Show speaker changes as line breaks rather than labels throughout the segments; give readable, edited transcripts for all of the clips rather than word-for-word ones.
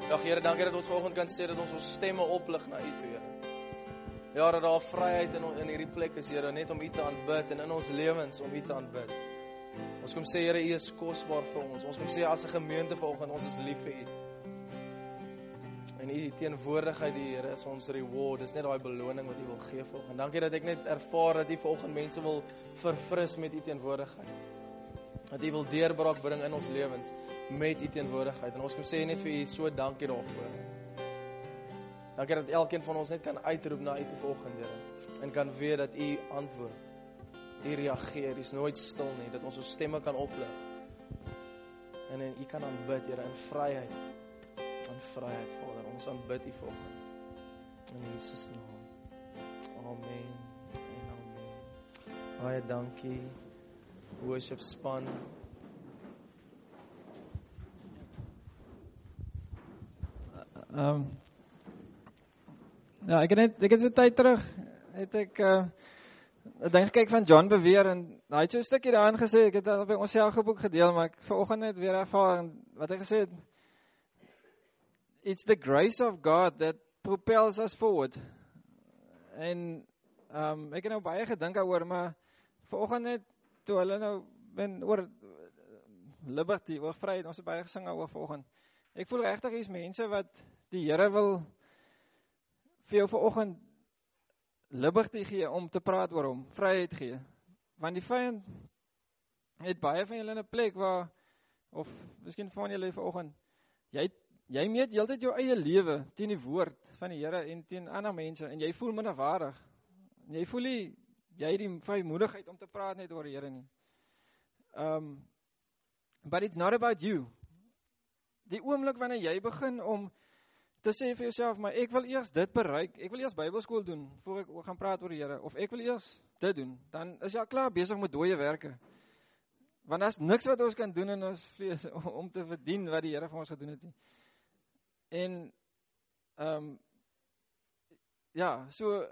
Ag Here, dankie dat ons vanoggend kan sê dat ons stemme oplig na U toe, Here. Ja, dat daar vryheid in hierdie plek is, Here, net om U te aanbid en in ons lewens om U te aanbid. Ons kom sê, Here, U is kosbaar vir ons. Ons kom sê as 'n gemeente vanoggend, ons is lief vir U. En U teenwoordigheid, Here, is ons reward. Dis net daai beloning wat U wil gee vanoggend. Dankie dat ek net ervaar dat U vanoggend mense wil verfris met U teenwoordigheid. Dat U wil deurbraak bring in ons lewens met U teenwoordigheid. En ons kom sê net vir U so dankie daarvoor. Dankie dat elkeen van ons net kan uitroep na U toe vanoggend, Here. En kan weet dat U antwoord. U reageer, U is nooit stil nie. Dat ons ons stemme kan oplig. En U kan aanbid, Here, in vryheid. In vryheid, Vader. Ons aanbid U vanoggend. In Jesus naam. Amen. En amen. Baie dankie. Worship span.
Ja, ek het so tyd terug, het ek ding gekyk van John Bevere, en hy het so 'n stukkie daarin gesê, ek het dit op ons selfgeboek gedeel, maar ek vanoggend net weer ervaar, wat hy gesê het, it's the grace of God that propels us forward. En ek het nou baie gedink daaroor, maar vanoggend net, toe hulle nou, oor liberty, oor vryheid, ons het baie gesing oor vanoggend. Ek voel regtig is mense wat die Here wil vir jou vanoggend liberty gee om te praat oor hom, vryheid gee. Want die vyand het baie van julle in 'n plek waar, of miskien van julle vanoggend, jy meet heeltyd jou eie lewe teen die woord van die Here en teen ander mense, en jy voel minderwaardig. Jy voel nie, jy het die vrymoedigheid om te praat net oor die Here nie. But it's not about you. Die oomblik wanneer jy begin om te sê vir jouself, maar ek wil eers dit bereik, ek wil eers Bybelskool doen, voor ek gaan praat oor die Here, of ek wil eers dit doen, dan is jy al klaar besig met dooie werke. Want daar's niks wat ons kan doen in ons vlees, om te verdien wat die Here vir ons gedoen het nie. En, ja, so,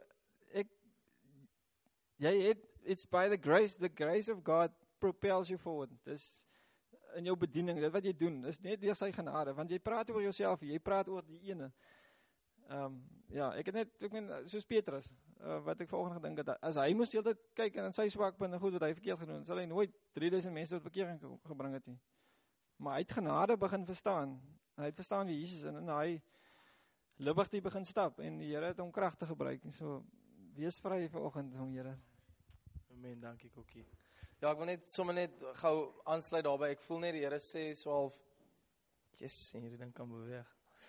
it's by the grace of God propels you forward. Dis in jou bediening, dit wat jy doen, is net deur sy genade, want jy praat oor jouself, jy praat oor die ene. Ja, ek soos Petrus, wat ek vanoggend gedink het, as hy moes heeltyd kyk en in sy swakpunte en goed wat hy verkeerd gedoen, sal hy nooit 3000 mense tot bekering gebring het nie. Maar hy het genade begin verstaan, hy het verstaan wie Jesus is, en hy liberty begin stap, en die Here het hom krag te gebruik, so, wees vry vanoggend, Here.
Amen, dankie Kokkie. Ja, ek wil net sommer net gou aansluit daarby. Ek voel net die Here sê so half, yes, en hierdie ding kan beweeg.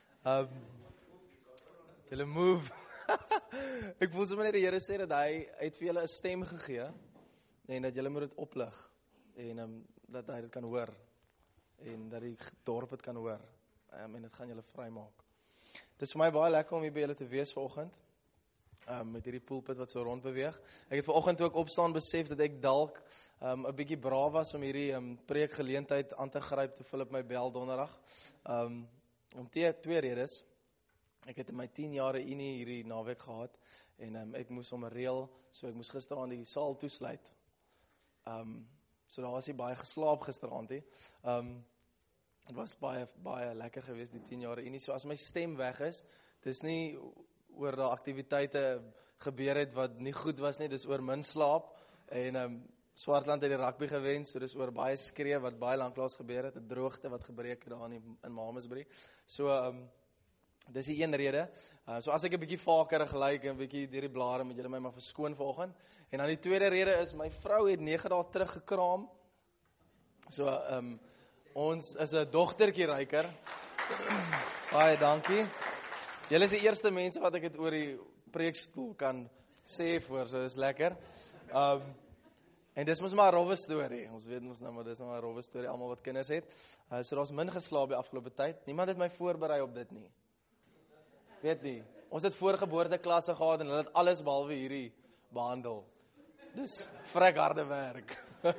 Julle move. Ek voel sommer net die Here sê dat hy het vir julle 'n stem gegee en dat julle moet dit oplig en dat hy dit kan hoor en dat die dorp dit kan hoor en dit gaan julle vrymaak. Dit is vir my baie lekker om hier by julle te wees vanoggend. Met hierdie pulpit wat so rond beweeg. Ek het vanoggend ook opstaan besef dat ek dalk 'n bietjie braaf was om hierdie preekgeleentheid aan te gryp toe Philip my bel donderdag. Om twee redes. Ek het in my 10 jare unie hierdie naweek gehad en ek moes hom reël, so ek moes gisteraand die saal toesluit. So daar was nie baie geslaap gisteraand nie. Het was baie lekker geweest die 10 jare unie. So as my stem weg is, dis nie oor die aktiwiteite gebeur het wat nie goed was nie, dis oor min slaap en Swartland het die rugby gewen, so dis oor baie skree wat baie lanklaas gebeur het, 'n droogte wat gebreek het daar in Mamasbury. So dis die een rede. So as ek 'n bietjie vakerig lyk en 'n bietjie deur die blare, moet julle my maar verskoon vanoggend. En dan die tweede rede is my vrou het 9 dae terug gekraam. So ons is 'n dogtertjie ryker. Baie dankie. Julle is die eerste mense wat ek het oor die preekstoel kan sê voor, so dis lekker. En dis mos maar 'n rowwe storie. Ons weet mos nou maar dis nou 'n rowwe storie almal wat kinders het. So daar's min geslaap die afgelope tyd. Niemand het my voorberei op dit nie. Weet nie. Ons het voorgeboorteklasse gehad en hulle het alles behalwe hierdie behandel. Dis vrek harde werk.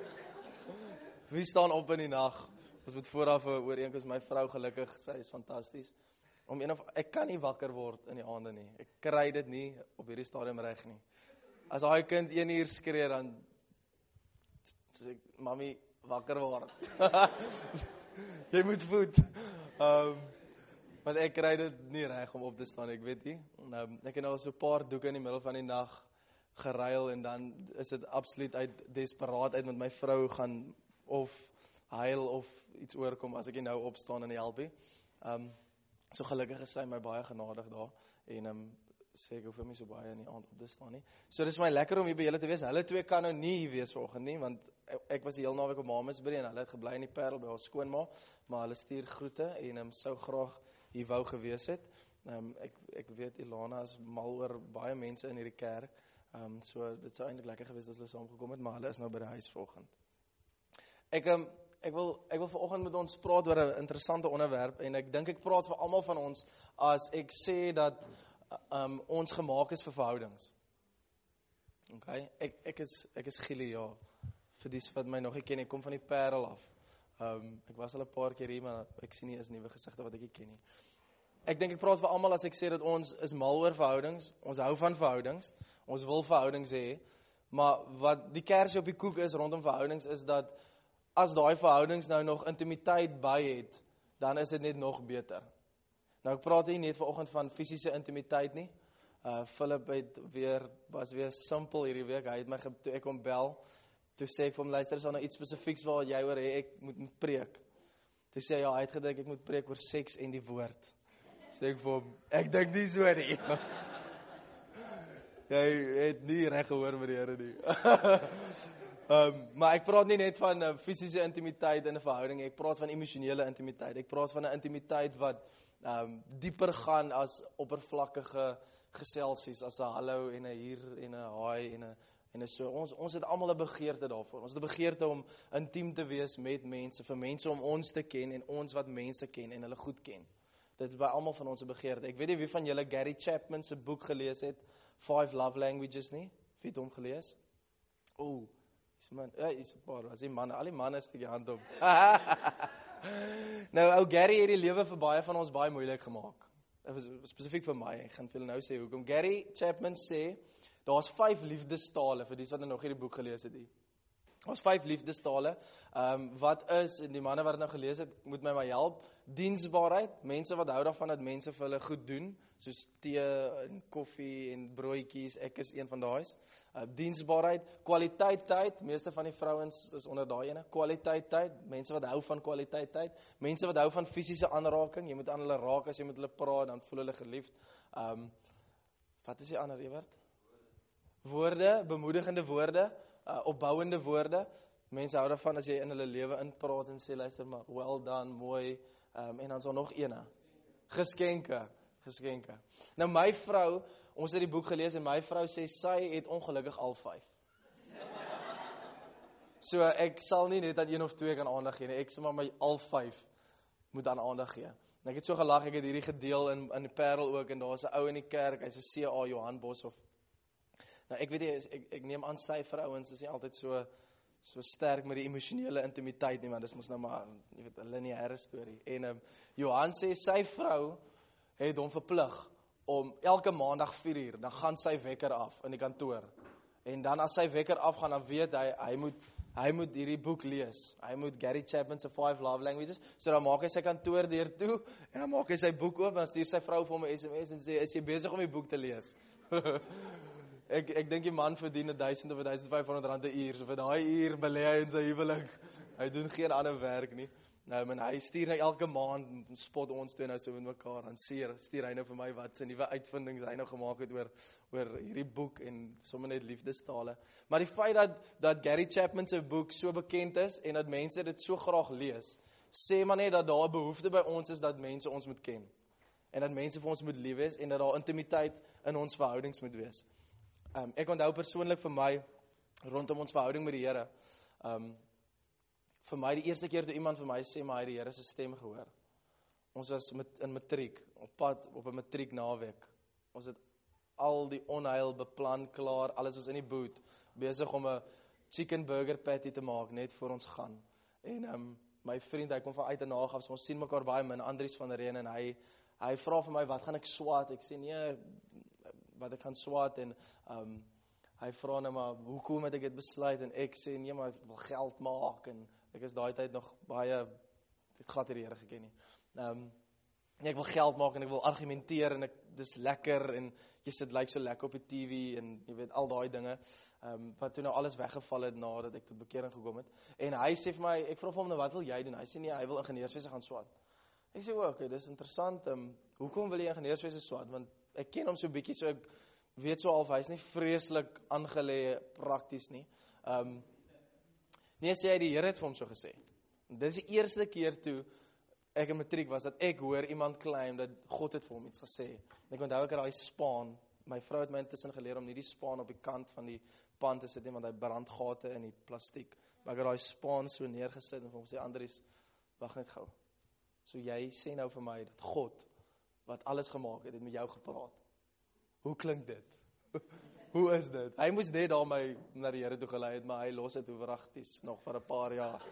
Wie staan op in die nag? Ons moet vooraf 'n ooreenkoms, my vrou gelukkig, sy is fantasties. Ek kan nie wakker word in die aande nie. Ek kry dit nie op hierdie stadium reg nie. As daai kind 1 uur skree, dan sê ek, mami, wakker word. Jy moet voed. Want ek kry dit nie reg om op te staan, ek weet nie. Ek het nou al so 'n paar doeke in die middel van die nag geruil en dan is dit absoluut uit desperaatheid met my vrou gaan of huil of iets oorkom as ek nie nou opstaan en help nie. So gelukkig is sy my baie genadig daar en sê ek hoef hom nie so baie in die aand op te staan nie. So dis vir my lekker om hier by julle te wees. Hulle twee kan nou nie hier wees vanoggend nie, want ek was die heel naweek op Mamasbury en hulle het gebly in die Parel by ons skoonma, maar hulle stuur groete en sou graag hier wou gewees het. Ek weet Ilana is mal oor baie mense in hierdie kerk, so dit sou eintlik lekker gewees as hulle saamgekom het, maar hulle is nou by die huis vanoggend. Ek wil vanoggend met ons praat oor 'n interessante onderwerp en ek dink ek praat vir almal van ons as ek sê dat ons gemaak is vir verhoudings. Okay? Ek is Gili, ja. Vir die wat my nog nie ken, ek kom van die Parel af. Ek was al 'n paar keer hier, maar ek sien nie is nuwe gesigte wat ek nie ken nie. Ek dink ek praat vir almal as ek sê dat ons is mal oor verhoudings, ons hou van verhoudings, ons wil verhoudings hê, maar wat die kersie op die koek is rondom verhoudings is dat as daai verhoudings nou nog intimiteit by het, dan is dit net nog beter. Nou ek praat hier net vanoggend van fisiese intimiteit nie. Philip was weer simpel hierdie week. Hy het my toe ek hom bel, toe sê ek vir hom luister, is daar nou iets spesifieks waar jy oor hê ek moet preek. Toe sê hy ja, hy het gedink ek moet preek oor seks en die woord. Sê ek vir hom, ek dink nie so nie. Jy het nie reg gehoor met die Here nie. Maar ek praat nie net van fisiese intimiteit in 'n verhouding, ek praat van emosionele intimiteit. Ek praat van 'n intimiteit wat dieper gaan as oppervlakkige geselsies, as 'n hallo en 'n hier en 'n haai en so. Ons het almal 'n begeerte daarvoor. Ons het 'n begeerte om intiem te wees met mense, vir mense om ons te ken en ons wat mense ken en hulle goed ken. Dit is by almal van ons 'n begeerte. Ek weet nie wie van julle Gary Chapman se boek gelees het, 5 Love Languages nie. Wie het hom gelees? Is 'n paar, as die manne, al die manne steek die hand op. Nou, ou Gary het die lewe vir baie van ons baie moeilik gemaak. Dit was spesifiek vir my. Ek gaan vir julle nou sê hoekom. Gary Chapman sê, daar's 5 liefdestale vir die wat nog hierdie boek gelees het. Daar's 5 liefdestale. Wat is, en die manne wat dit nou gelees het, moet my maar help. Diensbaarheid, mense wat hou daarvan dat mense vir hulle goed doen, soos tee en koffie en broodjies, ek is een van daai. Diensbaarheid, kwaliteit tyd, meeste van die vrouens is onder daai ene, kwaliteit tyd, mense wat hou van kwaliteit tyd, mense wat hou van fisiese aanraking, jy moet aan hulle raak as jy met hulle praat, dan voel hulle geliefd. Wat is die ander, Ewert? Woorde, bemoedigende woorde, opbouende woorde. Mense hou daarvan as jy in hulle lewe inpraat en sê, luister maar, well done, mooi, en dan is daar nog ene. Geskenke. Nou my vrou, ons het die boek gelees en my vrou sê, sy het ongelukkig al 5. So ek sal nie net aan 1 of 2 kan aandag gee nie, ek sê maar my al 5 moet aan aandag gee. En ek het so gelag, ek het hierdie gedeel in die Parel ook, en daar is 'n ou in die kerk, hy's 'n CA Johan Boshoff. Nou ek weet nie, ek neem aan sy vrouens is nie altyd so sterk met die emosionele intimiteit nie, maar dis mos nou maar, jy weet, 'n lineêre storie. En Johan sê sy vrou het hom verplig om elke maandag 4 uur, dan gaan sy wekker af in die kantoor. En dan as sy wekker afgaan, dan weet hy moet hierdie boek lees. Hy moet Gary Chapman se 5 Love Languages, so dan maak hy sy kantoor deur toe en dan maak hy sy boek oop, dan stuur sy vrou vir hom 'n SMS en sê, is jy besig om die boek te lees? Ek dink die man verdien 1000 of 1500 rand 'n uur, so vir daai uur belê hy in sy huwelik. Hy doen geen ander werk nie. Nou, hy stuur nou elke maand, spot ons twee nou so met mekaar, dan stuur hy nou vir my wat sy nuwe uitvindings hy nou gemaak het oor hierdie boek en sommer net liefdestale. Maar die feit dat Gary Chapman se boek so bekend is en dat mense dit so graag lees, sê maar net dat daar 'n behoefte by ons is dat mense ons moet ken. En dat mense vir ons moet lief wees en dat daar intimiteit in ons verhoudings moet wees. Ek onthou persoonlik vir my, rondom ons verhouding met die Here, vir my die eerste keer toe iemand vir my sê, maar hy het die Here se stem gehoor. Ons was in matriek, op pad op 'n matriek naweek. Ons het al die onheil beplan klaar, alles was in die boot, besig om 'n chicken burger patty te maak, net voor ons gaan. En my vriend, hy kom van uit en na af, so ons sien mekaar baie min, Andries van der Reen, en hy vra vir my, wat gaan ek swaat? Ek sê, nee, wat ek gaan swaat, en hy vra nou maar, hoekom het ek dit besluit? En ek sê, nee, maar ek wil geld maak, en ek is daai tyd nog baie, ek glad hierdie Here geken nie. ek wil geld maak en ek wil argumenteer en dis lekker en jy sit lyk so lekker op die TV en jy weet al daai dinge. Wat toe nou alles weggeval het nadat ek tot bekering gekom het. En hy sê vir my, ek vra vir hom nou wat wil jy doen? Hy sê nee, hy wil ingenieurswese gaan swat. Ek sê okay, dis interessant. Hoekom wil jy ingenieurswese swat? Want ek ken hom so bietjie, so ek weet so half hy's nie vreeslik aangelê prakties nie. Nee, sê hy die Here het vir hom so gesê. Dis die eerste keer toe ek in matriek was dat ek hoor iemand claim dat God het vir hom iets gesê. En ek onthou ek het daai spaan. My vrou het my intussen geleer om nie die spaan op die kant van die pan te sit nie, want hy brandgate in die plastiek. Maar ek het daai spaan so neergesit en vir hom sê, Andries, wag net gou. So jy sê nou vir my dat God, wat alles gemaak het met jou gepraat. Hoe klink dit? Hoe is dit? Hy moes net daar my na die Here toe gelei het, maar hy los dit oorwragties nog vir 'n paar jaar.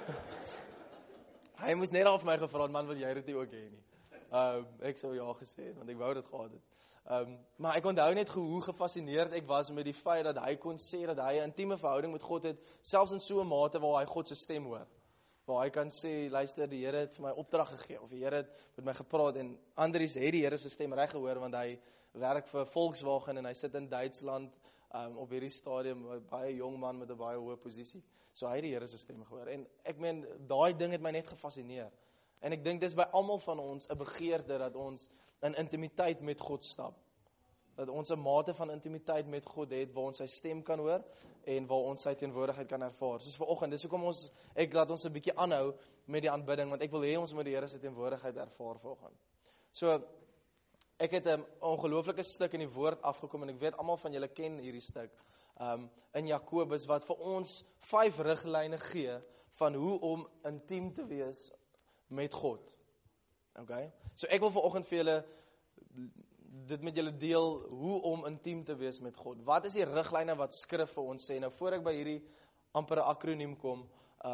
Hy moes net daar vir my gevra, man, wil jy dit nie ook hê nie? Ek sou ja gesê het, want ek wou dit gehad het. Maar ek onthou net hoe gefascineerd ek was met die feit dat hy kon sê dat hy 'n intieme verhouding met God het, selfs in so 'n mate waar hy God se stem hoor. Waar hy kan sê, luister, die Here het vir my opdrag gegee, of die Here het met my gepraat, en Andries het die Here se stem reg gehoor, want hy werk vir Volkswagen, en hy sit in Duitsland, op hierdie stadium, 'n baie jong man met 'n baie hoë posisie, so hy het die Here se stem gehoor, en ek meen, daai ding het my net gefascineer, en ek dink dis by almal van ons 'n begeerte, dat ons in intimiteit met God stap, dat ons 'n mate van intimiteit met God het, waar ons sy stem kan hoor, en waar ons sy teenwoordigheid kan ervaar. Soos vanoggend, dis hoekom ek laat ons 'n bietjie aanhou met die aanbidding, want ek wil hê ons moet die Here se teenwoordigheid ervaar vanoggend. So, ek het 'n ongelooflike stuk in die woord afgekom, en ek weet almal van julle ken hierdie stuk, in Jakobus, wat vir ons 5 riglyne gee, van hoe om intiem te wees met God. Okay? So ek wil vanoggend vir julle dit met julle deel, hoe om intiem te wees met God. Wat is die riglyne wat skrif vir ons sê? Nou voor ek by hierdie ampere akroniem kom,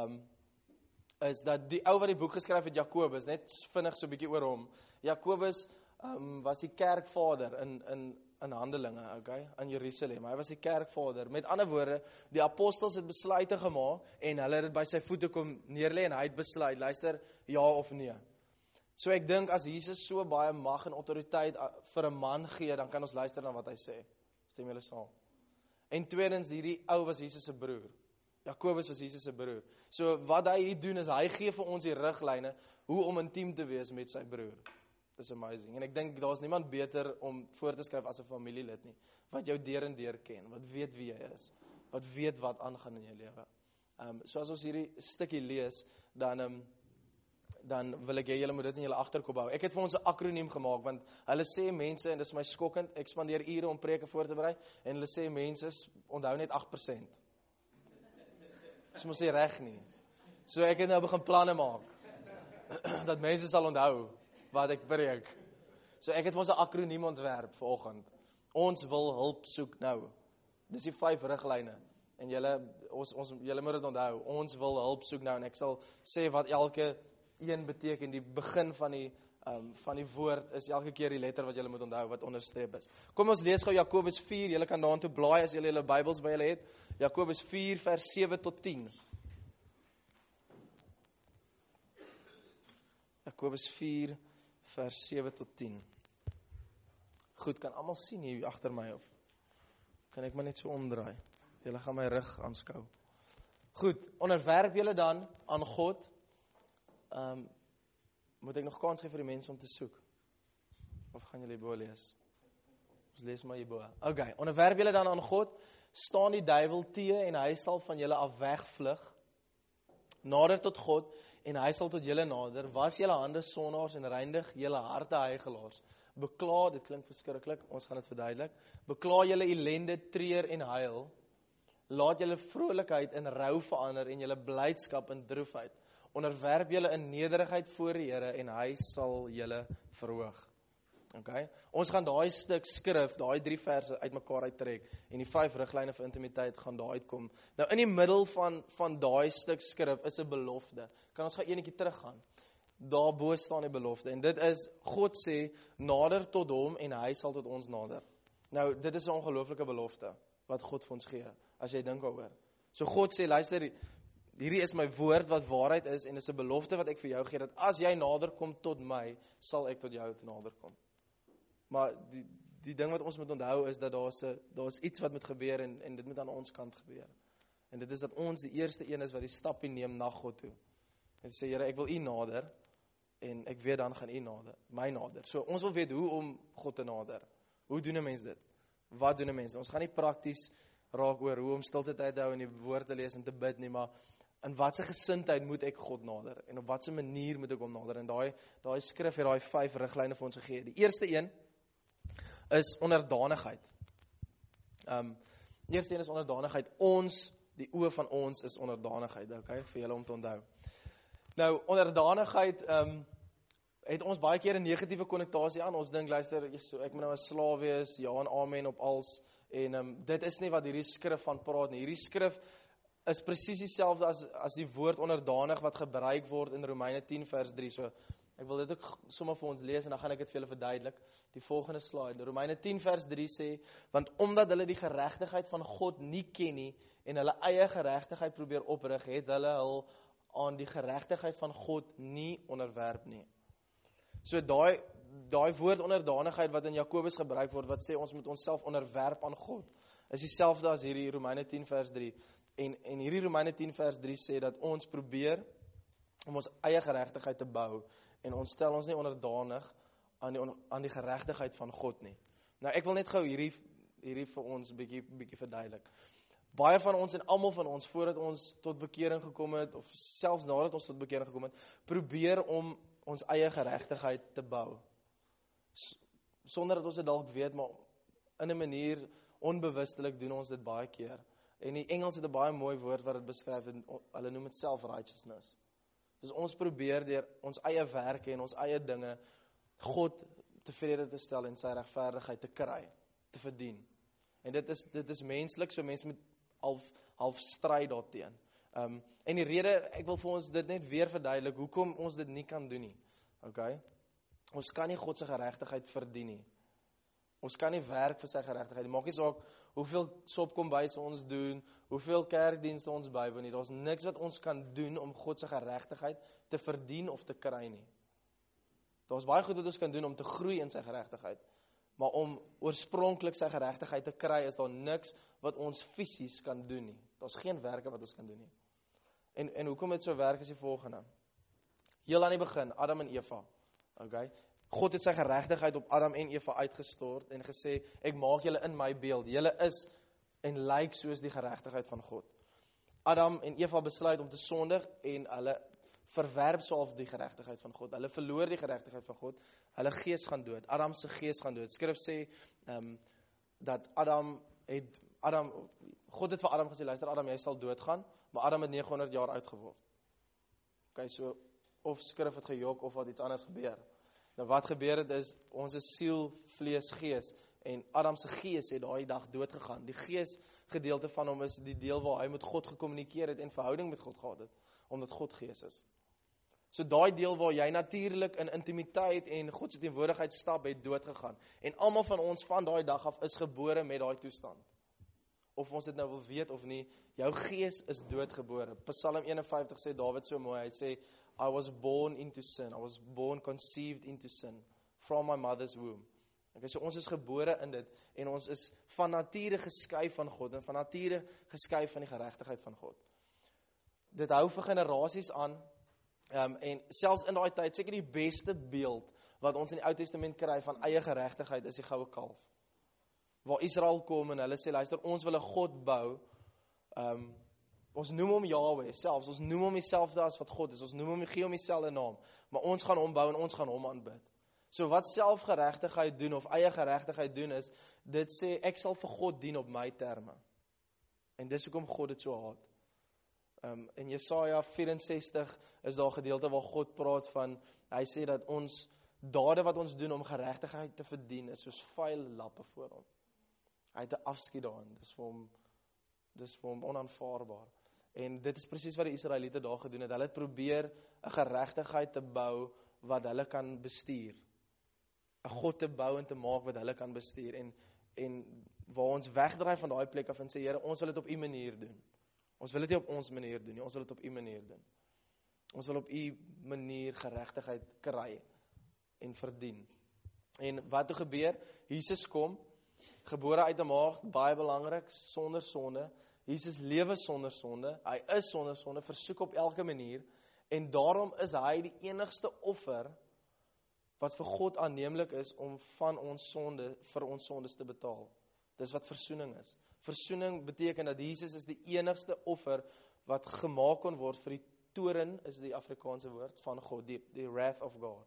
is dat die ou wat die boek geskryf het, Jakobus, net vinnig so 'n bietjie oor hom. Jakobus was die kerkvader in Handelinge, okay, in Jerusalem. Hy was die kerkvader. Met ander woorde, die apostels het besluite gemaak en hulle het dit by sy voete kom neerlê en hy het besluit, luister, ja of nee. So ek dink as Jesus so baie mag en autoriteit vir 'n man gee, dan kan ons luister na wat hy sê. Stem julle saam? En tweedens, hierdie ou was Jesus se broer. Jakobus was Jesus se broer. So wat hy hier doen is, hy gee vir ons die riglyne, hoe om intiem te wees met sy broer. Dis amazing. En ek dink, daar's niemand beter om voor te skryf as 'n familielid nie, wat jou deur en deur ken, wat weet wie jy is, wat weet wat aangaan in jou lewe. So as ons hierdie stukkie lees, dan wil ek hê julle moet dit in julle agterkop hou. Ek het vir ons 'n akroniem gemaak, want hulle sê mense, en dis my skokkend, ek spandeer ure om preke voor te berei, en hulle sê mense onthou net 8%. Dis mos nie reg nie. So ek het nou begin planne maak, dat mense sal onthou wat ek preek. So ek het vir ons 'n akroniem ontwerp vanoggend. Ons wil hulp soek nou. Dis die 5 riglyne. En julle moet dit onthou. Ons wil hulp soek nou, en ek sal sê wat elke een beteken. Die begin van die woord is elke keer die letter wat julle moet onthou, wat onderstreep is. Kom ons lees gou Jakobus 4, julle kan daartoe blaai as julle Bybels by julle het. Jakobus 4 vers 7 tot 10. Jakobus 4 vers 7 tot 10. Goed, kan almal sien hier agter my, of kan ek maar net so omdraai? Julle gaan my rug aanskou. Goed, onderwerp julle dan aan God. Moet ek nog kans gee vir die mense om te soek? Of gaan julle hierbo lees? Ons lees maar hierbo. Okay, onderwerp julle dan aan God, staan die duiwel teë en hy sal van julle af wegvlug. Nader tot God en hy sal tot julle nader. Was julle hande sondaars en reinig julle harte huigelaars. Bekla, dit klink verskriklik, ons gaan dit verduidelik. Bekla julle ellende, treur en huil. Laat julle vrolikheid in rou verander en julle blydskap in droefheid. Onderwerp julle in nederigheid voor die Here en hy sal julle verhoog. Okay? Ons gaan daai stuk skrif, daai 3 verse uitmekaar uittrek en die 5 riglyne vir intimiteit gaan daar uitkom. Nou in die middel van daai stuk skrif is 'n belofte. Kan ons gou eenetjie teruggaan? Daarbo staan die belofte en dit is, God sê, nader tot hom en hy sal tot ons nader. Nou, dit is 'n ongelooflike belofte wat God vir ons gee, as jy dink daaroor. So God sê, luister, hierdie is my woord wat waarheid is en is 'n belofte wat ek vir jou gee, dat as jy nader kom tot my, sal ek tot jou nader kom. Maar die ding wat ons moet onthou is dat daar's iets wat moet gebeur en dit moet aan ons kant gebeur. En dit is dat ons die eerste een is wat die stappie neem na God toe. En sê, Here, ek wil U nader, en ek weet dan gaan U nader, my nader. So ons wil weet hoe om God te nader. Hoe doen 'n mens dit? Wat doen 'n mens? Ons gaan nie prakties raak oor hoe om stilte tyd te hou en die woord te lees en te bid nie, maar in watse gesindheid moet ek God nader? En op watse manier moet ek hom nader? En daai skrif het daai 5 riglyne vir ons gegee. Die eerste een is onderdanigheid. Die eerste een is onderdanigheid. Die oë van ons is onderdanigheid, okay, vir julle om te onthou. Nou, onderdanigheid het ons baie keer 'n negatiewe konnotasie aan. Ons dink, luister, ek moet nou 'n slaaf wees, ja en amen op als, en dit is nie wat hierdie skrif van praat nie. Hierdie skrif is presies dieselfde as die woord onderdanig wat gebruik word in Romeine 10 vers 3. So, ek wil dit ook sommer vir ons lees en dan gaan ek dit vir julle verduidelik. Die volgende slide. Romeine 10 vers 3 sê, want omdat hulle die geregtigheid van God nie ken nie en hulle eie geregtigheid probeer oprig, het hulle hul aan die geregtigheid van God nie onderwerp nie. So daai woord onderdanigheid wat in Jakobus gebruik word, wat sê ons moet onsself onderwerp aan God, is dieselfde as hierdie Romeine 10 vers 3. En hierdie Romeine 10 vers 3 sê dat ons probeer om ons eie geregtigheid te bou en ons stel ons nie onderdanig aan die geregtigheid van God nie. Nou ek wil net gou hierdie vir ons bietjie verduidelik. Baie van ons en almal van ons voordat ons tot bekering gekom het of selfs nadat ons tot bekering gekom het, probeer om ons eie geregtigheid te bou. Sonder dat ons dit dalk weet, maar in 'n manier onbewustelik doen ons dit baie keer. En die Engels het 'n baie mooi woord wat dit beskryf en hulle noem dit self-righteousness. Dus ons probeer deur ons eie werke en ons eie dinge God tevrede te stel en sy regverdigheid te kry, te verdien. En dit is menslik, so mense moet half stryd daarteen. En die rede, ek wil vir ons dit net weer verduidelik, hoekom ons dit nie kan doen nie. Okay? Ons kan nie God se geregtigheid verdien nie. Ons kan nie werk vir sy geregtigheid nie. Maak nie saak hoeveel sopkombuis ons doen, hoeveel kerkdienste ons bywoon nie. Daar's niks wat ons kan doen om God se geregtigheid te verdien of te kry nie. Daar's baie goed wat ons kan doen om te groei in sy geregtigheid. Maar om oorspronklik sy geregtigheid te kry, is daar niks wat ons fisies kan doen nie. Daar's geen werke wat ons kan doen nie. En hoekom dit so werk is die volgende. Heel aan die begin, Adam en Eva. Okay? God het sy geregtigheid op Adam en Eva uitgestort en gesê, ek maak julle in my beeld. Julle is en lyk soos die geregtigheid van God. Adam en Eva besluit om te sondig en hulle verwerp self die geregtigheid van God. Hulle verloor die geregtigheid van God. Hulle gees gaan dood. Adam se gees gaan dood. Skrif sê dat God het vir Adam gesê, luister Adam, jy sal doodgaan, maar Adam het 900 jaar oud geword. Okay, so of skrif het gejok of wat iets anders gebeur. Nou wat gebeur het is, ons is siel, vlees, gees, en Adam se gees het daai dag dood gegaan. Die gees gedeelte van hom is die deel waar hy met God gekommunikeer het en verhouding met God gehad het, omdat God gees is. So daai deel waar jy natuurlik in intimiteit en God se teenwoordigheid stap, het dood gegaan. En almal van ons van daai dag af is gebore met daai toestand. Of ons dit nou wil weet of nie, jou gees is doodgebore. Psalm 51 sê Dawid so mooi, hy sê, I was born into sin, I was born conceived into sin, from my mother's womb. Okay, so ons is gebore in dit, en ons is van nature geskei van God, en van nature geskei van die geregtigheid van God. Dit hou vir generasies aan, en selfs in daai tyd, seker die beste beeld, wat ons in die Ou Testament kry van eie geregtigheid, is die goue kalf. Waar Israel kom en hulle sê, luister, ons wil 'n God bou, ons noem hom Yahweh selfs, ons noem hom dieselfde as wat God is, ons noem hom, gee hom dieselfde naam, maar ons gaan hom bou en ons gaan hom aanbid. So wat selfgeregtigheid doen of eie geregtigheid doen is, dit sê, ek sal vir God dien op my terme. En dis hoekom God dit so haat. In Jesaja 64 is daar 'n gedeelte waar God praat van, hy sê dat ons dade wat ons doen om geregtigheid te verdien, is soos vuil lappe voor hom. Hy het 'n afskeid daarin, dis vir hom onaanvaarbaar. En dit is presies wat die Israeliete daar gedoen het. Hulle het probeer 'n geregtigheid te bou wat hulle kan bestuur. 'n God te bou en te maak wat hulle kan bestuur. En waar ons wegdraai van daai plek af en sê, Here, ons wil dit op U manier doen. Ons wil dit nie op ons manier doen nie, ons wil dit op U manier doen. Ons wil op U manier geregtigheid kry en verdien. En wat toe gebeur? Jesus kom, gebore uit 'n maagd, baie belangrik, sonder sonde. Jesus lewe sonder sonde, hy is sonder sonde, versoek op elke manier, en daarom is hy die enigste offer wat vir God aanneemlik is om van ons sonde, vir ons sondes te betaal. Dis wat versoening is. Versoening beteken dat Jesus is die enigste offer wat gemaak kon word vir die toren, is die Afrikaanse woord, van God, die wrath of God.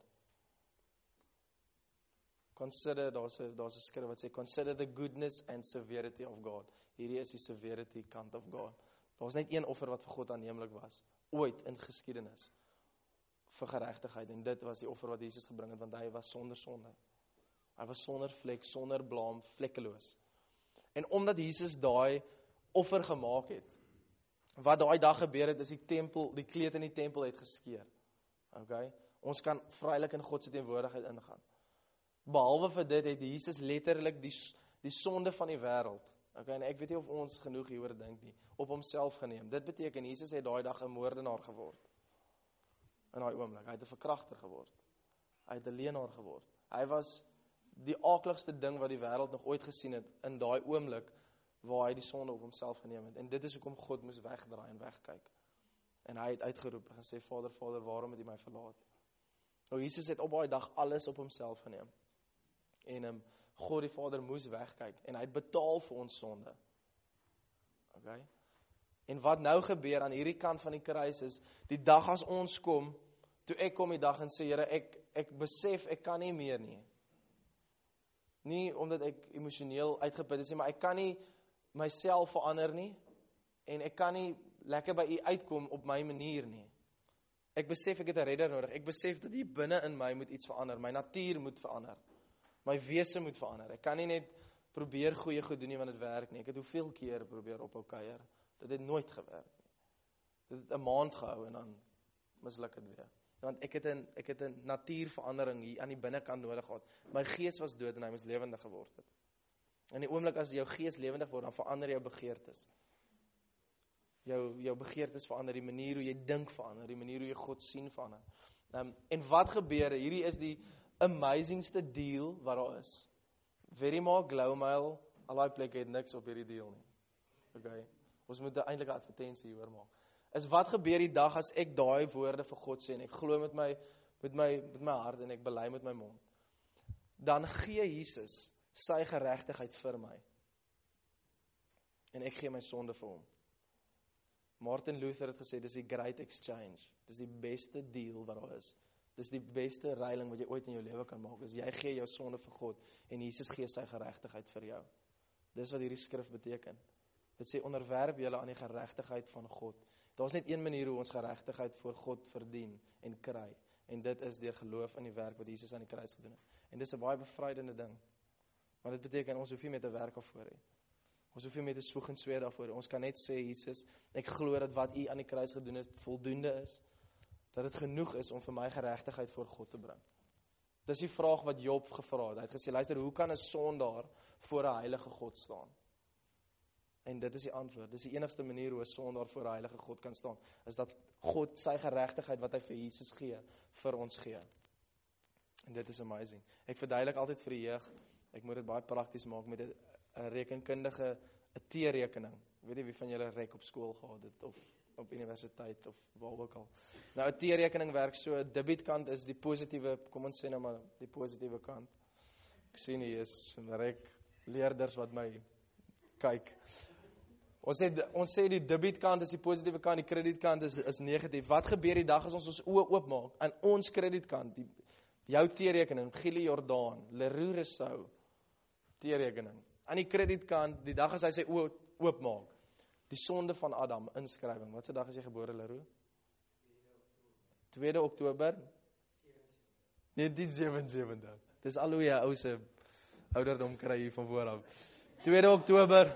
Consider, daar's 'n skrif wat sê, consider the goodness and severity of God. Hierdie is die severity kant of God. Daar's net een offer wat vir God aanneemlik was, ooit in geskiedenis, vir geregtigheid, en dit was die offer wat Jesus gebring het, want hy was sonder sonde. Hy was sonder vlek, sonder blaam, vlekkeloos. En omdat Jesus daai offer gemaak het, wat daai dag gebeur het, is die kleed in die tempel het geskeur. Okay? Ons kan vrylik in God se teenwoordigheid ingaan. Behalwe vir dit het Jesus letterlik die sonde van die wêreld, okay, en ek weet nie of ons genoeg hieroor dink nie, op homself geneem. Dit beteken, Jesus het daai dag 'n moordenaar geword. In daai oomblik, hy het 'n verkragter geword. Hy het 'n leenaar geword. Hy was die aakligste ding wat die wêreld nog ooit gesien het, in daai oomblik, waar hy die sonde op homself geneem het. En dit is hoekom God moes wegdraai en wegkyk. En hy het uitgeroep en gesê, Vader, Vader, waarom het U my verlaat? Nou, Jesus het op daai dag alles op homself geneem. En God die Vader moes wegkyk, en hy het betaal vir ons sonde. Okay? En wat nou gebeur aan hierdie kant van die kruis is, die dag as ons kom, toe ek kom die dag en sê, Here, ek besef, ek kan nie meer nie. Nie omdat ek emosioneel uitgeput is, maar ek kan nie myself verander nie, en ek kan nie lekker by U uitkom op my manier nie. Ek besef ek het 'n redder nodig, ek besef dat hier binne in my moet iets verander, my natuur moet verander, my wese moet verander. Ek kan nie net probeer goeie goed doen nie, want dit werk nie. Ek het hoeveel keer probeer ophou kuier, dit het nooit gewerk nie. Dit het 'n maand gehou en dan misluk dit weer. Want ek het 'n natuurverandering hier aan die binnekant nodig gehad. My gees was dood en hy moes lewendig geword het. In die oomblik as jou gees lewendig word, dan verander jou begeertes. Jou begeertes verander, die manier hoe jy dink verander, die manier hoe jy God sien verander. En wat gebeur? Hierdie is die amazingste deal wat daar is. Verimaak, Glowmail, al die plekke het niks op hierdie deal nie. Okay. Ons moet eintlik 'n advertensie hieroor maak. Is wat gebeur die dag as ek daai woorde vir God sê en ek glo met my hart en ek bely met my mond. Dan gee Jesus sy geregtigheid vir my. En ek gee my sonde vir hom. Martin Luther het gesê, dis die great exchange. Dis die beste deal wat daar is. Dis die beste ruiling wat jy ooit in jou lewe kan maak. Is jy gee jou sonde vir God en Jesus gee sy geregtigheid vir jou. Dis wat hierdie skrif beteken. Dit sê onderwerp julle aan die geregtigheid van God. Daar's net een manier hoe ons geregtigheid voor God verdien en kry. En dit is deur geloof in die werk wat Jesus aan die kruis gedoen het. En dis 'n baie bevrydende ding. Want dit beteken ons hoef nie met 'n werk daarvoor hê. Ons hoef nie met 'n spoeg en sweer daarvoor hê. Ons kan net sê Jesus, ek glo dat wat U aan die kruis gedoen het voldoende is. Dat dit genoeg is om vir my geregtigheid voor God te bring. Dis die vraag wat Job gevra het. Hy het gesê, luister, hoe kan 'n sondaar voor 'n heilige God staan? En dit is die antwoord. Dis die enigste manier hoe 'n sondaar voor 'n heilige God kan staan, is dat God sy geregtigheid wat hy vir Jesus gee, vir ons gee. En dit is amazing. Ek verduidelik altyd vir die jeug, ek moet dit baie prakties maak met 'n rekenkundige, 'n T-rekening. Ek weet nie wie van julle rek op skool gehad het, of op universiteit, of waar ook al. Nou, 'n T-rekening werk so, 'n debietkant is die positiewe, kom ons sê nou maar, die positiewe kant. Ek sien hier is rek leerders wat my kyk. Ons sê die debietkant is die positiewe kant, die kredietkant is negatief. Wat gebeur die dag as ons oë oopmaak aan ons kredietkant, jou T-rekening, Gili Jordaan, Leroux Rousseau, T-rekening. Aan die kredietkant, die dag as hy sy oë oopmaak, die sonde van Adam, inskrywing. Wat se dag is jy gebore, Leroux? 2 Oktober 1977. Dis al hoe jy ou se ouderdom kry hier van voor af. 2 Oktober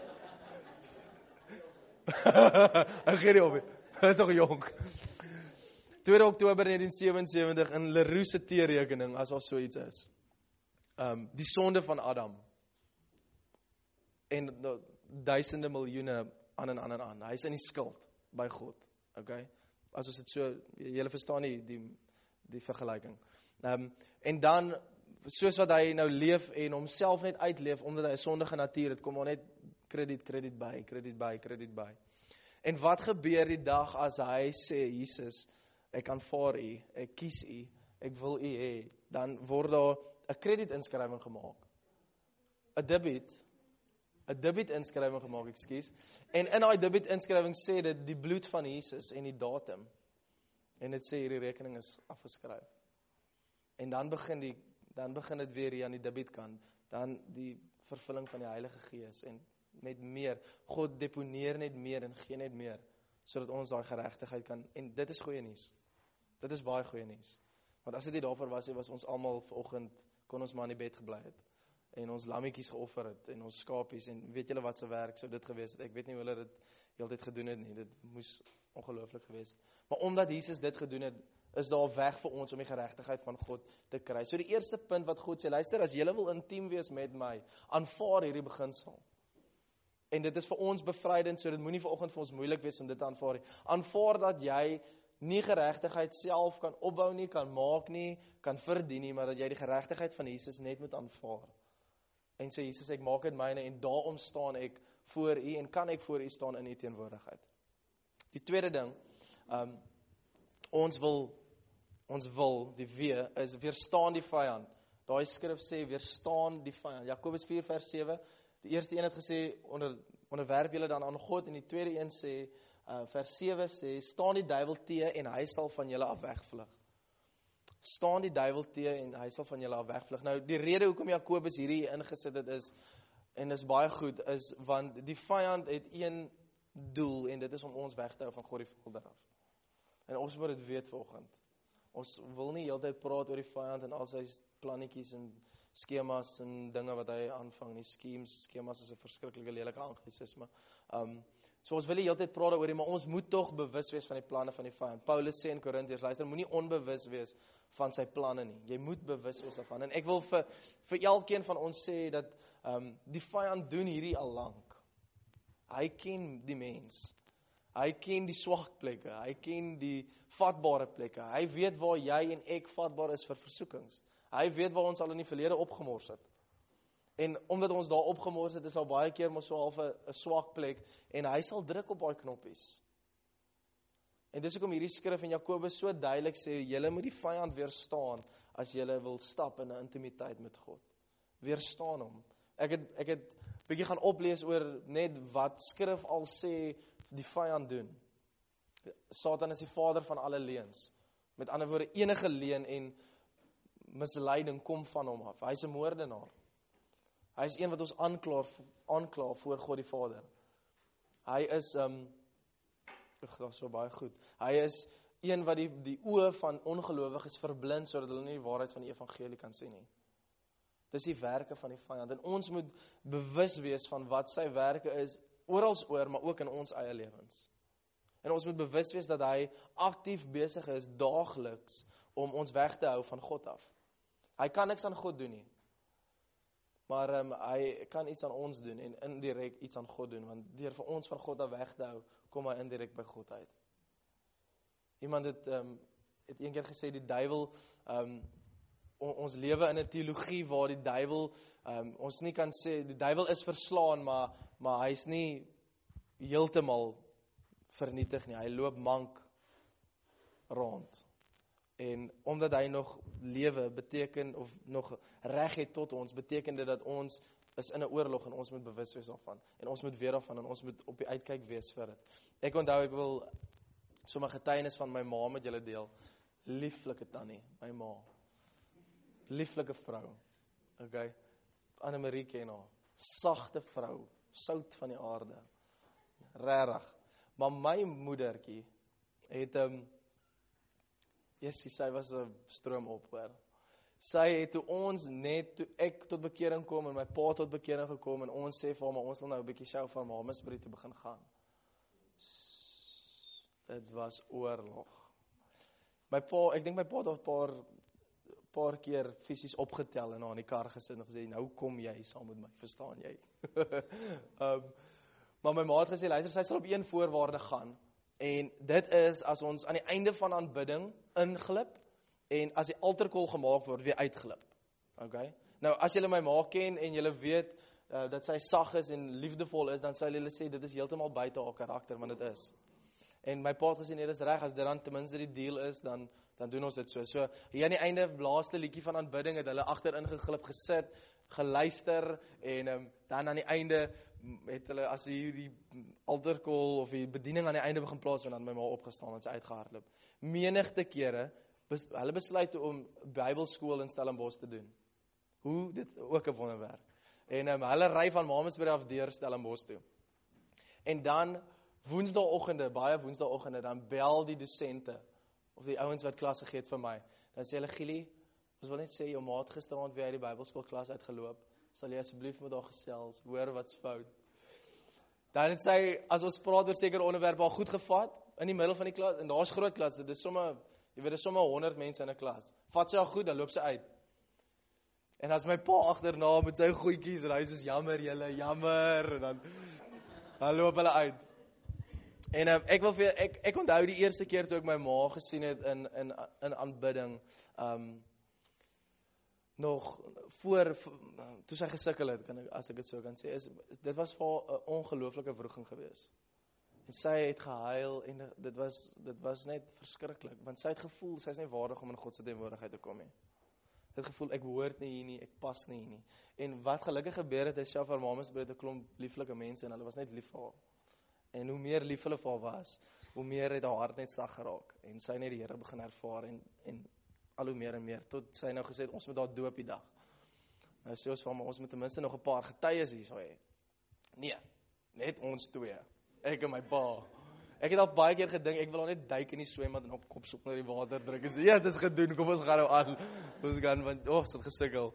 Ek gee nie op, hy is toch jonk. 2 Oktober 1977 in Leroux se T-rekening, as so iets is. Die sonde van Adam. En duisende miljoene aan en aan en aan. Hy is in die skuld. by God. Okay? As ons dit so, julle verstaan nie die vergelyking. En dan, soos wat hy nou leef en homself net uitleef, omdat hy 'n sondige natuur het, kom maar net krediet by. En wat gebeur die dag as hy sê, Jesus, ek aanvaar u, ek kies u, ek wil u hê, dan word daar 'n kredietinskryfing gemaak. 'n debietinskryfing gemaak, ekskuus. En in daai debietinskryfing sê dit die bloed van Jesus en die datum. En dit sê hierdie rekening is afgeskryf. En dan begin dit weer hier aan die debietkant, dan die vervulling van die Heilige Gees en net meer. God deponeer net meer en gee net meer, sodat ons daai geregtigheid kan, en dit is goeie nuus. Dit is baie goeie nuus. Want as dit nie daarvoor was ons almal vanoggend, kon ons maar in die bed gebly het, en ons lammetjies geoffer het, en ons skapies, en weet julle wat se werk sou dit gewees het? Ek weet nie hoe hulle dit heeltyd gedoen het nie, dit moes ongelooflik gewees het. Maar omdat Jesus dit gedoen het, is daar 'n weg vir ons om die geregtigheid van God te kry. So die eerste punt wat God sê, luister, as julle wil intiem wees met my, aanvaar hierdie beginsel. En dit is vir ons bevrydend, so dit moenie vanoggend vir ons moeilik wees om dit te aanvaar nie. Aanvaar dat jy nie geregtigheid self kan opbou nie, kan maak nie, kan verdien nie, maar dat jy die geregtigheid van Jesus net moet aanvaar. En sê, Jesus, ek maak dit myne, en daarom staan ek voor u, en kan ek voor u staan in u teenwoordigheid. Die tweede ding, ons wil, die is weerstaan die vyand. Daai skrif sê, weerstaan die vyand. Jakobus 4 vers 7, die eerste een het gesê, onderwerp julle dan aan God, en die tweede een sê, vers 7 sê, staan die duiwel teë en hy sal van julle af wegvlug. Staan die duiwel teë en hy sal van julle af wegvlug. Nou, die rede hoekom Jakobus hierdie ingesit het is, en is baie goed, is want die vyand het een doel, en dit is om ons weg te hou van God die Vader af. En ons moet dit weet vanoggend. Ons wil nie heeltyd praat oor die vyand en al sy plannetjies en skemas en dinge wat hy aanvang nie. Skemas is 'n verskriklike lelike anglisisme. So ons wil nie heeltyd praat oor dit, maar ons moet tog bewus wees van die planne van die vyand. Paulus sê in Korintiërs, luister, moenie onbewus wees van sy planne nie. Jy moet bewus wees daarvan. En ek wil vir elkeen van ons sê dat die vyand doen hierdie al lank. Hy ken die mens. Hy ken die swak plekke. Hy ken die vatbare plekke. Hy weet waar jy en ek vatbaar is vir versoekings. Hy weet waar ons al in die verlede opgemors het. En omdat ons daar opgemors het, is al baie keer maar so half 'n swak plek, en hy sal druk op daai knoppies. En dis hoekom hierdie skrif in Jakobus so duidelik sê, julle moet die vyand weerstaan as julle wil stap in 'n intimiteit met God. Weerstaan hom. Ek het bietjie gaan oplees oor net wat skrif al sê die vyand doen. Satan is die vader van alle leuns. Met ander woorde, enige leuen en misleiding kom van hom af. Hy is 'n moordenaar. Hy is een wat ons aankla voor God die Vader. Hy is so baie goed. Hy is een wat die oë van ongelowiges verblind sodat hulle nie die waarheid van die evangelie kan sien nie. Dis die werke van die vyand. En ons moet bewus wees van wat sy werke is, oralsoor, maar ook in ons eie lewens. En ons moet bewus wees dat hy aktief besig is daagliks om ons weg te hou van God af. Hy kan niks aan God doen nie. Maar hy kan iets aan ons doen en indirek iets aan God doen, want deur vir ons van God af weg te hou, kom hy indirek by God uit. Iemand het een keer gesê, die duiwel, ons lewe in 'n teologie waar die duiwel, ons nie kan sê, die duiwel is verslaan, maar hy is nie heeltemal vernietig nie, hy loop mank rond. En omdat hy nog lewe beteken, of nog reg het tot ons, beteken dit dat ons is in 'n oorlog en ons moet bewus wees daarvan. En ons moet weet daarvan en ons moet op die uitkyk wees vir dit. Ek onthou, ek wil sommige getuienis van my ma met julle deel. Lieflike tannie, my ma. Lieflike vrou. Okay. Anne-Marie ken haar. Sagte vrou, sout van die aarde. Regtig. Maar my moedertjie het sy was 'n stroom op, hoor. Sy het toe ek tot bekering kom en my pa tot bekering gekom en ons sê vir hom, ons wil nou 'n bietjie show van Mamasbury toe begin gaan. Dit was oorlog. Ek dink my pa het 'n paar keer fisies opgetel en haar in die kar gesit en gesê, nou kom jy saam met my, verstaan jy? Maar my ma het gesê, luister, sy sal op een voorwaarde gaan, En dit is as ons aan die einde van aanbidding inglip en as die altarkol gemaak word, weer uitglip. Okay? Nou, as julle my ma ken en julle weet dat sy sag is en liefdevol is, dan sal julle sê, dit is heeltemal buite haar karakter, want dit is. En my pa het gesê, nee, dis reg, as dit dan ten minste die deal is, dan doen ons dit so. So, hier aan die einde, laaste liedjie van aanbidding, het hulle agter ingeglip, gesit, geluister, en dan aan die einde, het hulle, as die altarkol of die bediening aan die einde begin plaas, en dan my ma opgestaan, en sy uitgehardloop. Menigte kere, hulle besluit om Bybelskool in Stellenbosch te doen. Hoe, dit ook 'n wonderwerk. En hulle ry van Mamasbury af deur Stellenbosch toe. En dan, woensdagoggende, baie woensdagoggende, dan bel die dosente, of die ouens wat klas gegee het vir my, dan sê hulle, Gielie, ons wil net sê, jou maat gisterand weer uit die Bybelskoolklas uitgeloop, sal jy asseblief met haar gesels, hoor wat's fout. Dan het sy, as ons praat oor sekere onderwerpe, al goed gevat, in die middel van die klas, en daar's groot klas, dit is sommer, jy weet, dit is sommer 100 mense in 'n klas. Vat sy al goed, dan loop sy uit. En as my pa agterna met sy goedjies, en hy is jammer julle, jammer, en dan loop hulle uit. En ek wil vir ek onthou die eerste keer toe ek my ma gesien het in aanbidding, nog voor toe sy gesukkel het, as ek dit so kan sê, dit was vir 'n ongelooflike wroging gewees. En sy het gehuil en dit was net verskriklik, want sy het gevoel sy is nie waardig om in God se teenwoordigheid te kom nie. Sy het gevoel ek behoort nie hier nie, ek pas nie hier nie. En wat gelukkig gebeur het, is sy van Mamasbury het 'n klomp lieflike mense en hulle was net lief vir haar. En hoe meer lief hulle vir haar was, hoe meer het haar hart net sag geraak en sy net die Here begin ervaar en al hoe meer en meer, tot sy nou gesê het, ons moet haar doop die dag. Nou sê ons van, ons moet ten minste nog 'n paar getuies hier so hê. Nee, net ons twee, ek en my pa. Ek het al baie keer gedink, ek wil al net duik in die swembad en op kop sop na die water druk, en sê, ja, dit is gedoen, kom ons gaan nou aan, ons gaan, want, ons het gesukkel.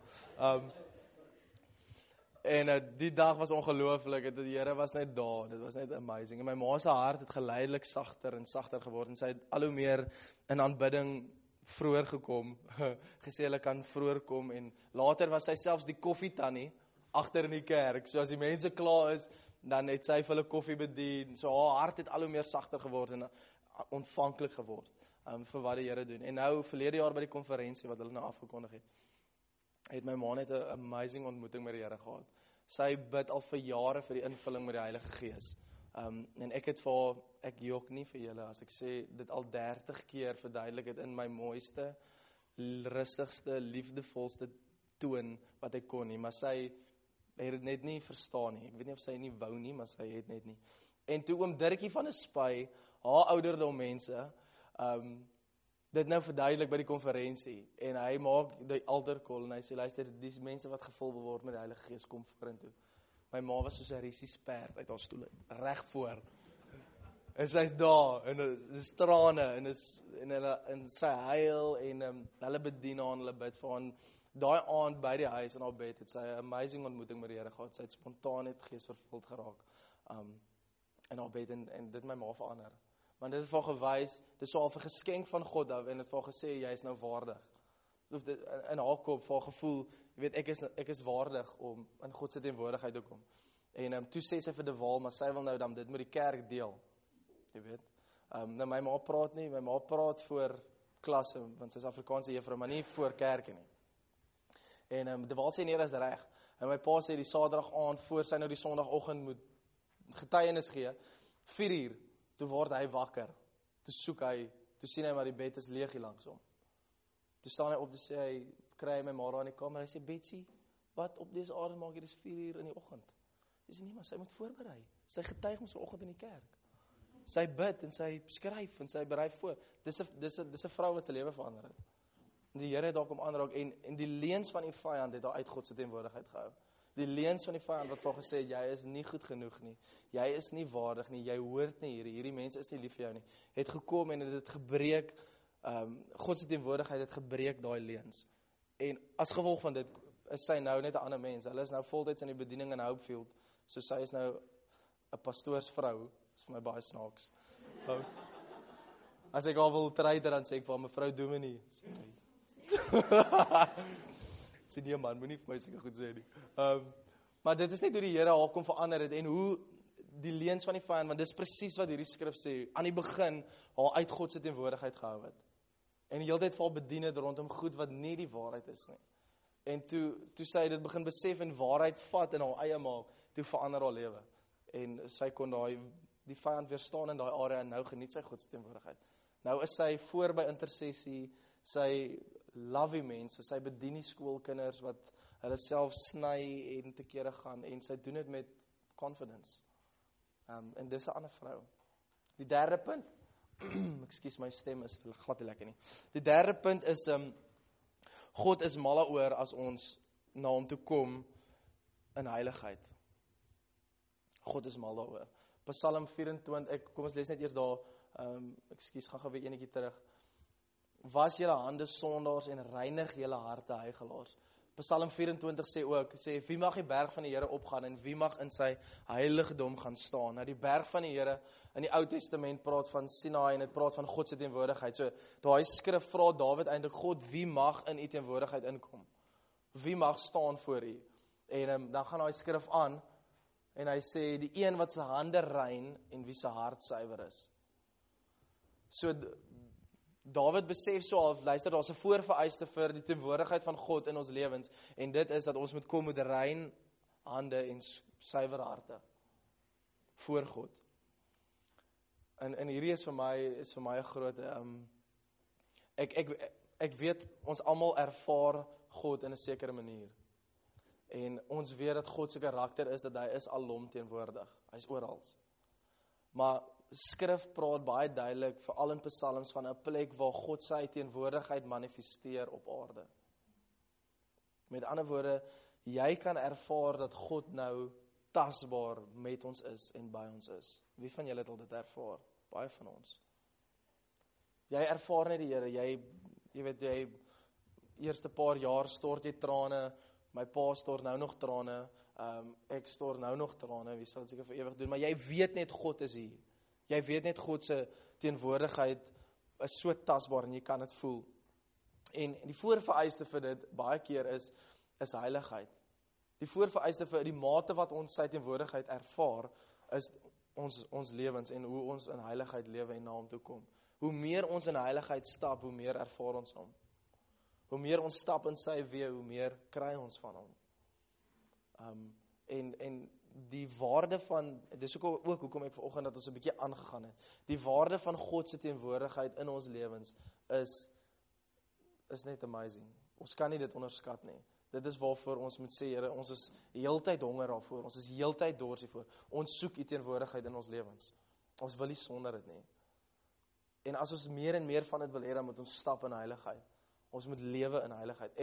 En die dag was ongelooflik, die Here was net daar, dit was net amazing, en my ma se hart het geleidelik sagter en sagter geword, en sy het al hoe meer in aanbidding vroeër gekom, gesê hulle kan vroeër kom, en later was sy selfs die koffietannie agter in die kerk, so as die mense klaar is, dan het sy vir hulle koffie bedien, so haar hart het al hoe meer sagter geword, en ontvanklik geword, vir wat die Here doen, en nou, verlede jaar by die konferensie, wat hulle nou afgekondig het my ma net 'n amazing ontmoeting met die Here gehad. Sy bid al vir jare vir die invulling met die Heilige Gees. En ek het vir haar, ek jok nie vir julle, as ek sê, dit al 30 keer verduidelik het in my mooiste, rustigste, liefdevolste toon, wat ek kon nie, maar sy het dit net nie verstaan nie. Ek weet nie of sy nie wou nie, maar sy het net nie. En toe oom Dirkie van 'n Spy, haar ouderdom mense, dit nou verduidelik by die konferensie, en hy maak die altarkol, en hy sê, luister, die mense wat gevul word met die Heilige Gees, kom vorentoe. My ma was soos 'n riesiesperd uit haar stoel, reg voor. En sy's daar, en dis trane, en sy huil, en hulle bedien haar, en hulle bid vir haar. Daai aand by die huis in haar bed, het sy 'n amazing ontmoeting met die Here gehad. Sy het spontaan net geesvervuld geraak, in haar bed, en dit my ma verander. Want dit het vir gewys, dit is so al 'n geskenk van God af, en het vir gesê, jy is nou waardig. In haar kop, vir gevoel, jy weet, ek is waardig om in God se teenwoordigheid te kom. En toe sê sy vir De Waal, maar sy wil nou dan dit met die kerk deel. Jy weet. Nou my ma praat nie, my ma praat voor klasse, want sy is Afrikaanse juffrou, maar nie voor kerke nie. En De Waal sê nee, dis reg. En my pa sê die Saterdag aand, voor sy nou die Sondagoggend moet getuienis gee, 4:00, toe word hy wakker. Toe soek hy, toe sien hy maar die bed is leeg hier langs hom. Toe staan hy op, toe sê hy, kry hy my ma daar in die kamer, hy sê, Betsy, wat op dese aard maak jy, dis 4:00 in die oggend? Hy sê, nee, maar sy moet voorberei. Sy getuig ons vanoggend in die kerk. Sy bid, en sy skryf, en sy berei voor. Dis 'n vrou wat sy lewe verander het. En die Here het haar kom aanraak, en die leuns van die vyand het haar uit God se teenwoordigheid gehou. Die leuns van die vyand wat vir gesê, jy is nie goed genoeg nie, jy is nie waardig nie, jy hoort nie hierdie mense is nie lief vir jou nie, het gekom en het dit gebreek, God se teenwoordigheid het gebreek daai leuns. En as gevolg van dit, is sy nou net 'n ander mens, hulle is nou voltyds in die bediening in Hopefield, so sy is nou 'n pastoorsvrou, is vir my baie snaaks. As ek haar wil traitor, dan sê ek vir haar, mevrou Dominee, sê nee man, moenie vir my seker goed sê nie. Maar dit is net hoe die Here haar kom verander het, en hoe die leuns van die vyand, want dis presies wat hierdie skrif sê, aan die begin, haar uit God se teenwoordigheid gehou het. En die hele tyd vir haar bedien het rondom goed wat nie die waarheid is nie. En toe sy dit begin besef en waarheid vat en haar eie maak, toe verander haar lewe. En sy kon die vyand weerstaan in daai area en nou geniet sy God se teenwoordigheid. Nou is sy voor by intersessie, sy love die mense, sy bedien die skoolkinders wat hulle self sny en te kere gaan en sy doen dit met confidence. En dis 'n ander vrou. Die derde punt, ekskuus my stem is glad nie lekker nie. Die derde punt is God is mal daaroor as ons na hom toe kom in heiligheid. God is mal daaroor. Psalm 24, kom ons lees net eers daar, ekskuus, gaan weer enetjie terug. Was julle hande sondaars en reinig julle harte heiligelaars. Psalm 24 sê wie mag die berg van die Here opgaan en wie mag in sy heiligdom gaan staan. Nou die berg van die Here in die Ou Testament praat van Sinai en dit praat van God se teenwoordigheid. So daai skrif vra Dawid eintlik God, wie mag in u teenwoordigheid inkom? Wie mag staan voor u? En dan gaan daai skrif aan en hy sê die een wat sy hande rein en wie sy hart suiwer is. So Dawid besef so al, luister, daar's 'n voorvereiste vir die teenwoordigheid van God in ons lewens en dit is dat ons moet kom met rein hande en suiwer harte voor God. En hierdie is vir my 'n groot ek weet ons almal ervaar God in 'n sekere manier. En ons weet dat God se karakter is dat hy is alom teenwoordig. Hy's oral. Maar skrif praat baie duidelik, veral in psalms, van 'n plek waar God sy teenwoordigheid manifesteer op aarde. Met ander woorde, jy kan ervaar dat God nou tasbaar met ons is en by ons is. Wie van julle het al dit ervaar? Baie van ons. Jy ervaar net die Here, jy eerste paar jaar stort jy trane, my pa stort nou nog trane, ek stort nou nog trane, wie sal dit seker vir ewig doen, maar jy weet net God is hier. Jy weet net God se teenwoordigheid is so tasbaar en jy kan dit voel. En die voorvereiste vir dit baie keer is heiligheid. Die voorvereiste vir die mate wat ons sy teenwoordigheid ervaar, is ons lewens en hoe ons in heiligheid lewe en na hom toe kom. Hoe meer ons in heiligheid stap, hoe meer ervaar ons hom. Hoe meer ons stap in sy weë, hoe meer kry ons van hom. En die waarde van, dis ook hoekom ek vanoggend dat ons 'n bietjie aangegaan het. Die waarde van God se teenwoordigheid in ons lewens is net amazing. Ons kan nie dit onderskat nie. Dit is waarvoor ons moet sê, Here, ons is heeltyd honger daarvoor. Ons is heeltyd dors hiervoor. Ons soek u teenwoordigheid in ons lewens. Ons wil nie sonder dit nie. En as ons meer en meer van dit wil hê, dan moet ons stap in heiligheid. Ons moet lewe in heiligheid.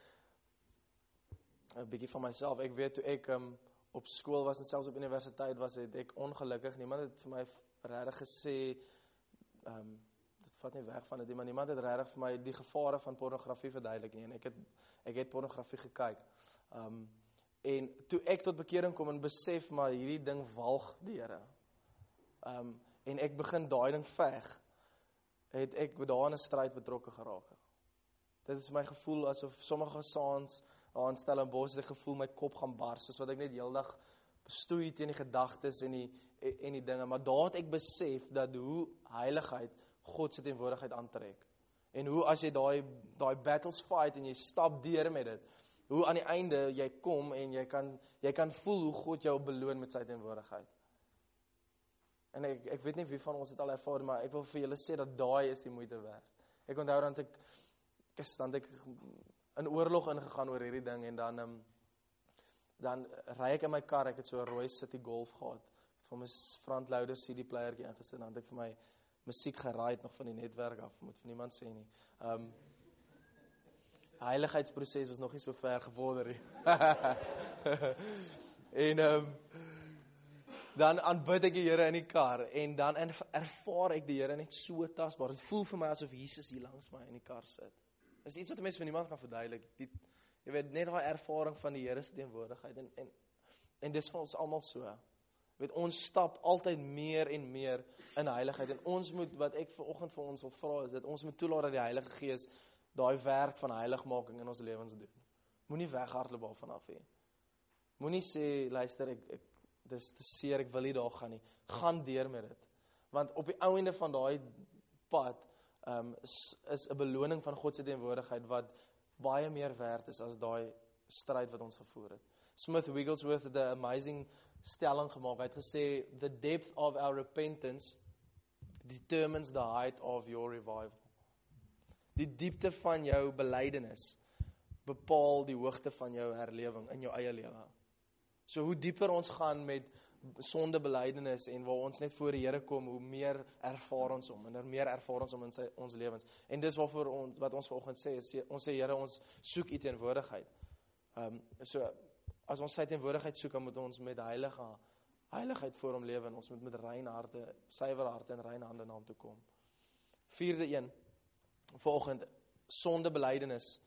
'n bietjie van myself, ek weet toe ek op skool was en selfs op universiteit was, het ek ongelukkig, niemand het vir my regtig gesê, dit vat nie weg van dit, maar niemand het regtig vir my die gevare van pornografie verduidelik nie, en ek het pornografie gekyk. En toe ek tot bekering kom en besef, maar hierdie ding walg die Here. En ek begin daai ding veg, het ek daar in 'n stryd betrokke geraak. Dit is my gevoel asof sommige saans aan Stellenbosch het ek gevoel my kop gaan bars, soos wat ek net heeldag bestoei teen die gedagtes en die dinge, maar daar het ek besef dat hoe heiligheid God se teenwoordigheid aantrek. En hoe as jy daai battles fight en jy stap deur met dit, hoe aan die einde jy kom en jy kan voel hoe God jou beloon met sy teenwoordigheid. En ek weet nie wie van ons het al ervaar, maar ek wil vir julle sê dat daai is die moeite werd. Ek onthou dan ek in oorlog ingegaan oor hierdie ding en dan ry ek in my kar, ek het so 'n rooi City Golf gehad. Ek het vir my front loader CD playertjie ingesit, dan het ek vir my musiek geraai nog van die netwerk af, moet vir niemand sê nie. Heiligheidsproses was nog nie so ver gevorder nie. En dan aanbid ek die Here in die kar en dan ervaar ek die Here net so tasbaar. Dit voel vir my asof Jesus hier langs my in die kar sit. Dis iets wat 'n mens vir niemand kan verduidelik. Jy weet, net daai ervaring van die Here se teenwoordigheid en dis vir ons almal so. Jy weet, ons stap altyd meer en meer in heiligheid en ons moet, wat ek vanoggend vir ons wil vra is dat ons moet toelaat dat die Heilige Gees daai werk van heiligmaking in ons lewens doen. Moenie weghardloop daarvan af hê. Moenie sê, luister, dis te seer, ek wil nie daar gaan nie. Gaan deur met dit. Want op die ou einde van daai pad, is 'n beloning van God se teenwoordigheid, wat baie meer werd is as daai stryd wat ons gevoer het. Smith Wigglesworth het 'n amazing stelling gemaak. Hy het gesê, the depth of our repentance determines the height of your revival. Die diepte van jou belydenis bepaal die hoogte van jou herlewing in jou eie lewe. So hoe dieper ons gaan met sondebelydenis en waar ons net voor die Here kom, hoe meer ervaar ons hom, en hoe meer ervaar ons hom in ons lewens. En dis wat ons vanoggend sê, ons sê Here, ons soek U teenwoordigheid. So as ons sy teenwoordigheid soek, dan moet ons met heiligheid voor hom lewe, en ons moet met rein harte, suiwer harte en rein hande na hom toe kom. 4de een, vanoggend, sondebelydenis.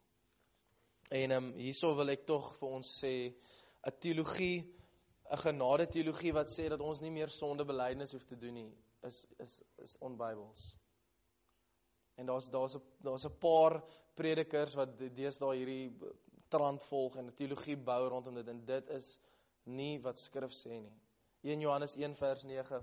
En hierso wil ek tog vir ons sê, 'n teologie, 'n genade teologie wat sê dat ons nie meer sondebelydenis hoef te doen nie, is onbybels. En daar's 'n paar predikers wat deesdae hierdie trant volg en 'n teologie bou rondom dit, en dit is nie wat skrif sê nie. 1 Johannes 1 vers 9,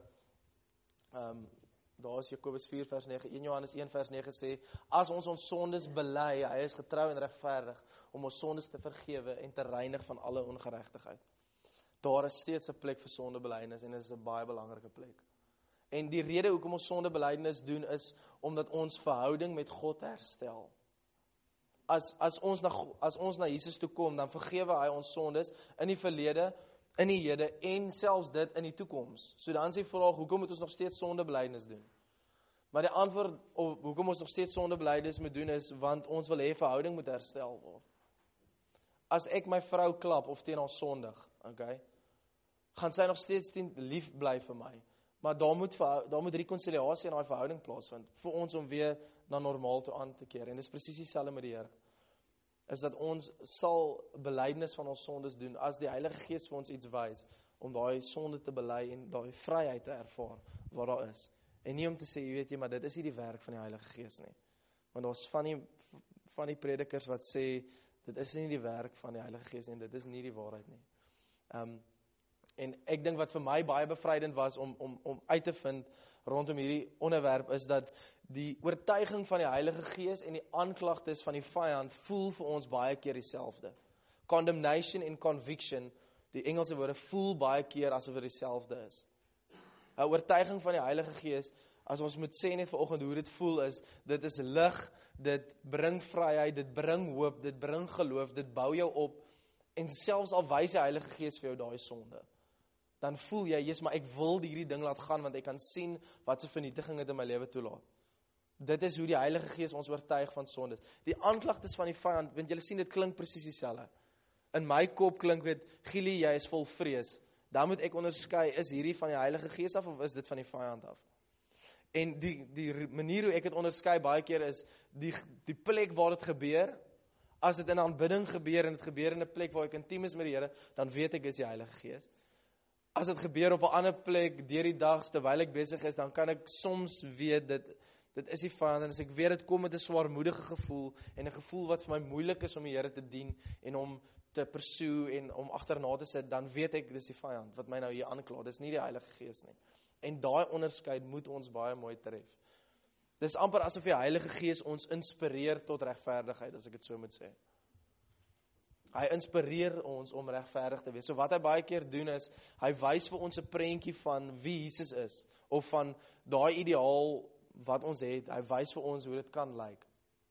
daar is Jakobus 4 vers 9, 1 Johannes 1 vers 9 sê, as ons sondes bely, hy is getrou en regverdig, om ons sondes te vergewe en te reinig van alle ongeregtigheid. Daar is steeds 'n plek vir sondebelydenis, en dit is 'n baie belangrike plek. En die rede hoekom ons sondebelydenis doen, is omdat ons verhouding met God herstel. As ons na Jesus toe kom, dan vergewe hy ons sondes in die verlede, in die hede, en selfs dit in die toekoms. So dan is die vraag, hoekom moet ons nog steeds sondebelydenis doen? Maar die antwoord op hoekom ons nog steeds sondebelydenis moet doen, is want ons wil hê verhouding moet herstel word. As ek my vrou klap of teen haar sondig, okay, gaan sy nog steeds lief bly vir my. Maar daar moet rekonsiliasie in daai verhouding plaasvind, vir ons om weer na normaal toe aan te keer. En dis presies dieselfde met die Here. Is dat ons sal belydenis van ons sondes doen, as die Heilige Gees vir ons iets wys, om daai sonde te bely en daai vryheid te ervaar, wat daar is. En nie om te sê, jy weet jy, maar dit is nie die werk van die Heilige Gees nie. Want daar's van die predikers wat sê, dit is nie die werk van die Heilige Gees nie, dit is nie die waarheid nie. En ek dink wat vir my baie bevrydend was om uit te vind rondom hierdie onderwerp, is dat die oortuiging van die Heilige Gees en die aanklagtes van die vyand voel vir ons baie keer dieselfde. Condemnation en conviction, die Engelse woorde, voel baie keer asof dit dieselfde is. 'n Oortuiging van die Heilige Gees, as ons moet sê net vanoggend hoe dit voel, is, dit is lig, dit bring vryheid, dit bring hoop, dit bring geloof, dit bou jou op, en selfs al wys die Heilige Gees vir jou daai sonde, dan voel jy, Jesus, maar ek wil hierdie ding laat gaan, want ek kan sien wat se vernietiging dit in my lewe toelaat. Dit is hoe die Heilige Gees ons oortuig van sondes. Die aanklagtes van die vyand, want julle sien, dit klink presies dieselfde. In my kop klink dit, Gili, jy is vol vrees. Dan moet ek onderskei, is hierdie van die Heilige Gees af, of is dit van die vyand af? En die manier hoe ek dit onderskei baie keer is, die plek waar dit gebeur, as dit in aanbidding gebeur, en dit gebeur in 'n plek waar ek intiem is met die Here, dan weet ek is die Heilige Gees. As dit gebeur op 'n ander plek, deur die dag, terwyl ek besig is, dan kan ek soms weet, dit is die vyand, en as ek weet, dit kom met 'n swaarmoedige gevoel, en 'n gevoel wat vir my moeilik is om die Here te dien, en om te pursue, en om agterna te sit, dan weet ek, dis die vyand, wat my nou hier aankla, dis nie die Heilige Gees nie. En daai onderskeid moet ons baie mooi tref. Dis amper asof die Heilige Gees ons inspireer tot regverdigheid, as ek dit so moet sê. Hy inspireer ons om regverdig te wees. So wat hy baie keer doen is, hy wys vir ons 'n prentjie van wie Jesus is, of van daai ideaal wat ons het. Hy wys vir ons hoe dit kan lyk.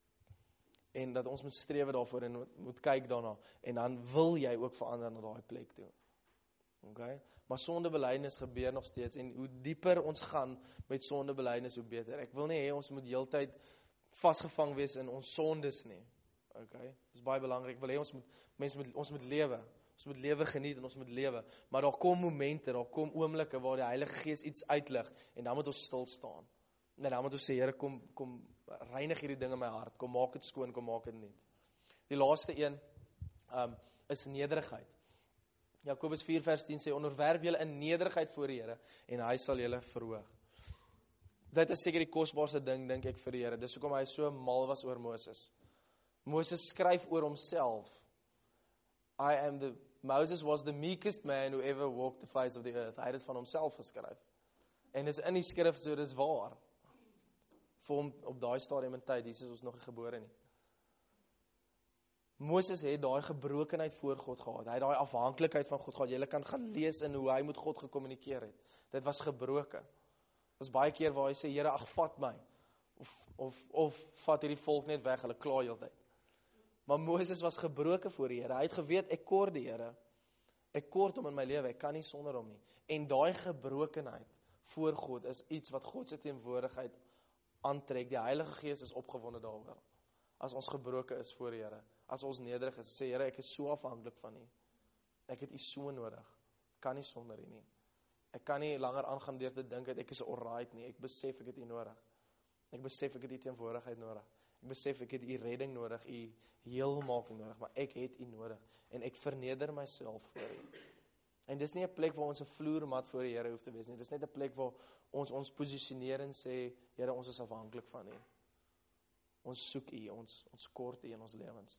En dat ons moet strewe daarvoor en moet kyk daarna. En dan wil jy ook verander na daai plek toe. Okay? Maar sondebelydenis gebeur nog steeds, en hoe dieper ons gaan met sondebelydenis, hoe beter. Ek wil nie hê ons moet heeltyd vasgevang wees in ons sondes nie. Okay? Dis baie belangrik. Ek wil hê ons moet lewe. Ons moet lewe geniet en ons moet lewe. Maar daar kom momente, daar kom oomblikke waar die Heilige Gees iets uitlig, en dan moet ons stil staan. En dan moet ons sê, Here, kom reinig hierdie ding in my hart. Kom maak dit skoon, kom maak dit nuut. Die laaste een is nederigheid. Jakobus 4 vers 10 sê, onderwerp julle in nederigheid voor die Here, en hy sal julle verhoog. Dit is seker die kosbaarste ding, dink ek, vir die Here. Dis hoekom hy so mal was oor Moses. Moses skryf oor homself. I am the Moses was the meekest man who ever walked the face of the earth. Hy het dit van homself geskryf. En dis in die skrif, so dis waar. Vir hom op daai stadium in tyd, Jesus was nog nie gebore nie. Moses het daai gebrokenheid voor God gehad. Hy het daai afhanklikheid van God gehad. Jy kan gaan lees in hoe hy met God gekommunikeer het. Dit was gebroken. Dit is baie keer waar hy sê, Here, ag, vat my. Of vat hierdie volk net weg, hulle kla heeltyd. Maar Moses was gebroken voor die Here. Hy het geweet, ek kort die Here. Ek kort hom in my lewe, ek kan nie sonder hom nie. En daai gebrokenheid voor God is iets wat God se teenwoordigheid aantrek. Die Heilige Gees is opgewonde daaroor. As ons gebroken is voor die Here. As ons nederig is, sê Here, ek is so afhanklik van U. Ek het U so nodig. Ek kan nie sonder U nie. Ek kan nie langer aangaan deur te dink dat ek is alright nie. Ek besef ek het U nodig. Ek besef ek het U teenwoordigheid nodig. Ek besef ek het U redding nodig, U heelmaking nodig, maar ek het U nodig. En ek verneder myself voor U. En dis nie 'n plek waar ons 'n vloermat voor die Here hoef te wees nie. Dis net 'n plek waar ons posisioneer en sê, Here, ons is afhanklik van U. Ons soek U, ons kort U in ons lewens.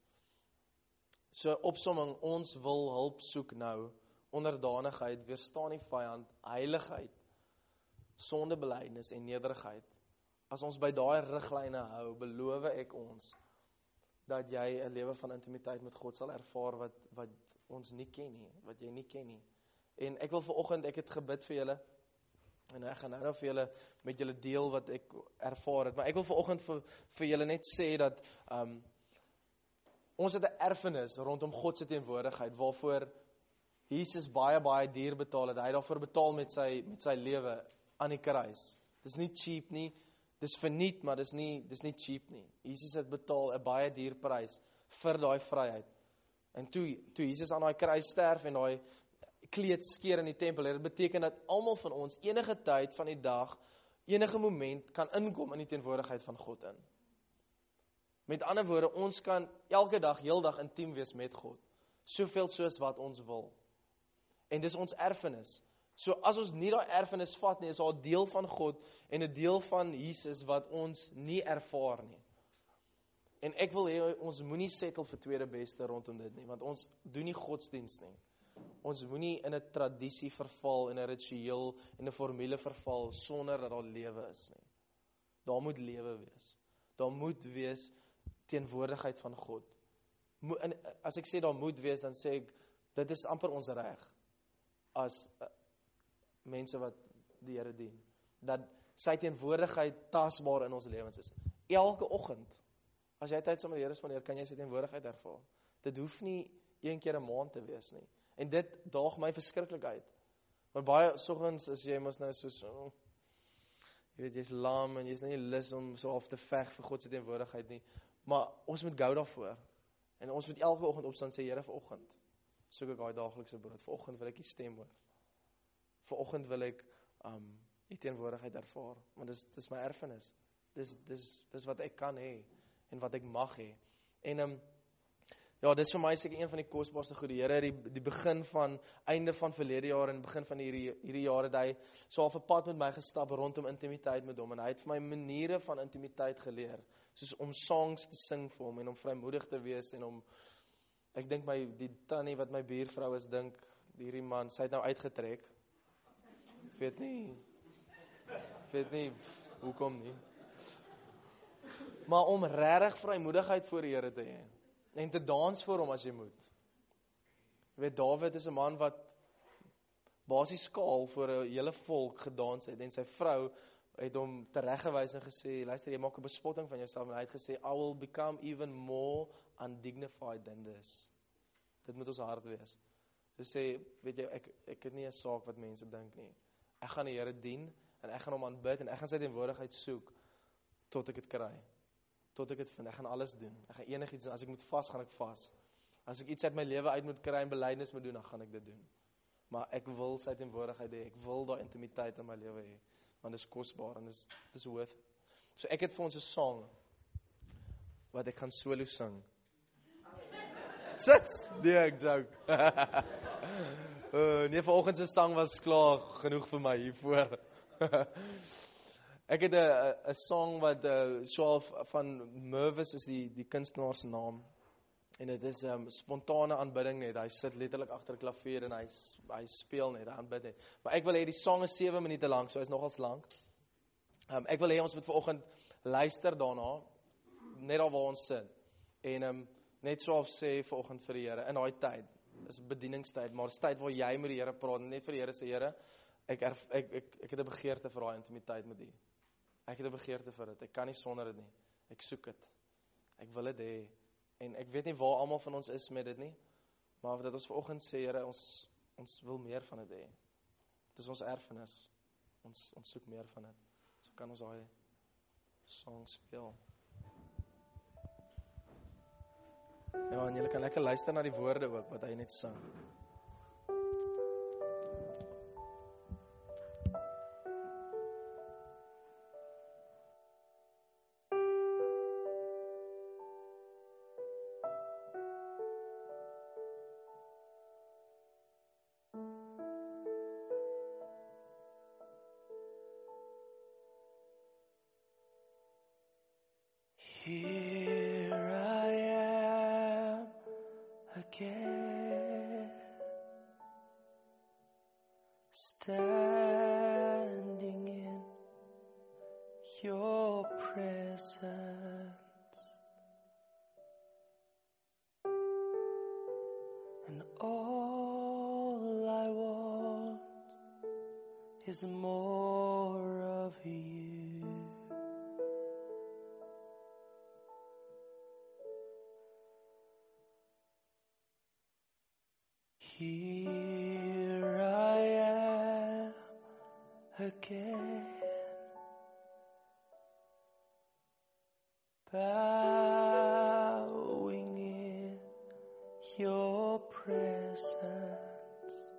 So opsomming, ons wil hulp soek nou, onderdanigheid, weerstaan die vyand, heiligheid, sondebelydenis en nederigheid. As ons by daai riglyne hou, beloof ek ons, dat jy 'n lewe van intimiteit met God sal ervaar wat ons nie ken nie, wat jy nie ken nie. En ek wil vanoggend, ek het gebid vir julle, en ek gaan nou vir julle, met julle deel wat ek ervaar het, maar ek wil vanoggend vir julle net sê dat, ons het 'n erfenis rondom God se teenwoordigheid, waarvoor Jesus baie duur betaal het. Hy het daarvoor betaal met sy lewe aan die kruis. Dis nie cheap nie, dis verniet, maar dis nie cheap nie. Jesus het betaal 'n baie duur prys vir daai vryheid. En toe Jesus aan daai kruis sterf en daai kleed skeer in die tempel, dit beteken dat almal van ons enige tyd van die dag, enige moment kan inkom in die teenwoordigheid van God in. Met ander woorde, ons kan elke dag, heeldag intiem wees met God. Soveel soos wat ons wil. En dis ons erfenis. So as ons nie daai erfenis vat nie, is daar 'n deel van God en 'n deel van Jesus wat ons nie ervaar nie. En ek wil hê ons moenie settle vir tweede beste rondom dit nie, want ons doen nie godsdiens nie. Ons moenie in 'n tradisie verval, in 'n ritueel, in 'n formule verval sonder dat daar lewe is nie. Daar moet lewe wees. Daar moet wees teenwoordigheid van God. As ek sê daar moet wees, dan sê ek, dit is amper ons reg as mense wat die Here dien, dat sy teenwoordigheid tasbaar in ons lewens is. Elke oggend, as jy tyd saam met die Here spandeer, kan jy sy teenwoordigheid ervaar. Dit hoef nie een keer 'n maand te wees nie. En dit daag my verskriklik uit. Want baie soggens is jy mos nou so, jy weet, jy's lam en jy's nie lus om so af te veg vir God se teenwoordigheid nie. Maar ons moet gou daarvoor. En ons moet elke oggend opstaan sê, Here, vanoggend soek ek daai daaglikse brood. Vanoggend wil ek U stem hoor. Vanoggend wil ek U teenwoordigheid ervaar. Want dis my erfenis. Dis wat ek kan hê en wat ek mag hê. En ja, dis vir my seker een van die kosbaarste goede. Here, die begin van, einde van verlede jaar en begin van hierdie jaar het hy so op 'n pad met my gestap rondom intimiteit met hom. En hy het vir my maniere van intimiteit geleer. Soos om songs te sing vir hom en om vrymoedig te wees en om, ek dink die tannie wat my buurvrou is, dink, hierdie man, sy het nou uitgetrek. Ek weet nie, hoekom nie. Maar om regtig vrymoedigheid voor die Here te hê. En te dans voor hom as jy moet. Jy weet, Dawid is 'n man wat basies skaal voor 'n hele volk gedans het. En sy vrou het hom tereggewys en gesê, luister, jy maak 'n bespotting van jouself. En hy het gesê, I will become even more undignified than this. Dit moet ons hart wees. Dus sê, weet jy, ek het nie 'n saak wat mense dink nie. Ek gaan die Here dien, en ek gaan hom aanbid, en ek gaan sy teenwoordigheid soek, tot ek dit kry. Tot ek dit vind, ek gaan alles doen. Ek gaan enigiets doen, as ek moet vas, gaan ek vas. As ek iets uit my lewe uit moet kry en belydenis moet doen, dan gaan ek dit doen. Maar ek wil sy teenwoordigheid hê, ek wil daai intimiteit in my lewe hê, want dit is kosbaar, en dit is worth it. So ek het vir ons 'n song, wat ek gaan solo sing. Sit! Nee, ek joke. Nee, vanoggend se sang was klaar genoeg vir my hiervoor. Ek het 'n song wat so van Mervis is die kunstenaar se naam. En dit is spontane aanbidding net. Hy sit letterlik agter 'n klavier en hy speel net, hy aanbid net. Maar ek wil hê die song is 7 minute lank, so is nogals lank. Ek wil hê ons moet vanoggend luister daarna, net daar waar ons sit. En net so of sê vanoggend vir die Here, in daai tyd, is bedieningstyd, maar is tyd waar jy met die Here praat, net vir die Here sê, Here, ek het 'n begeerte vir daai intimiteit met U. Ek het 'n begeerte vir dit. Ek kan nie sonder dit nie. Ek soek dit. Ek wil dit hê. En ek weet nie waar almal van ons is met dit nie, maar dat ons vanoggend sê, Here, ons wil meer van dit hê. Dit is ons erfenis. Ons soek meer van dit. So kan ons daai song speel. Ja, en julle kan lekker luister na die woorde ook wat hy net sing. Here I am again, standing in your presence, and all I want is more of you. Here I am again, bowing in your presence,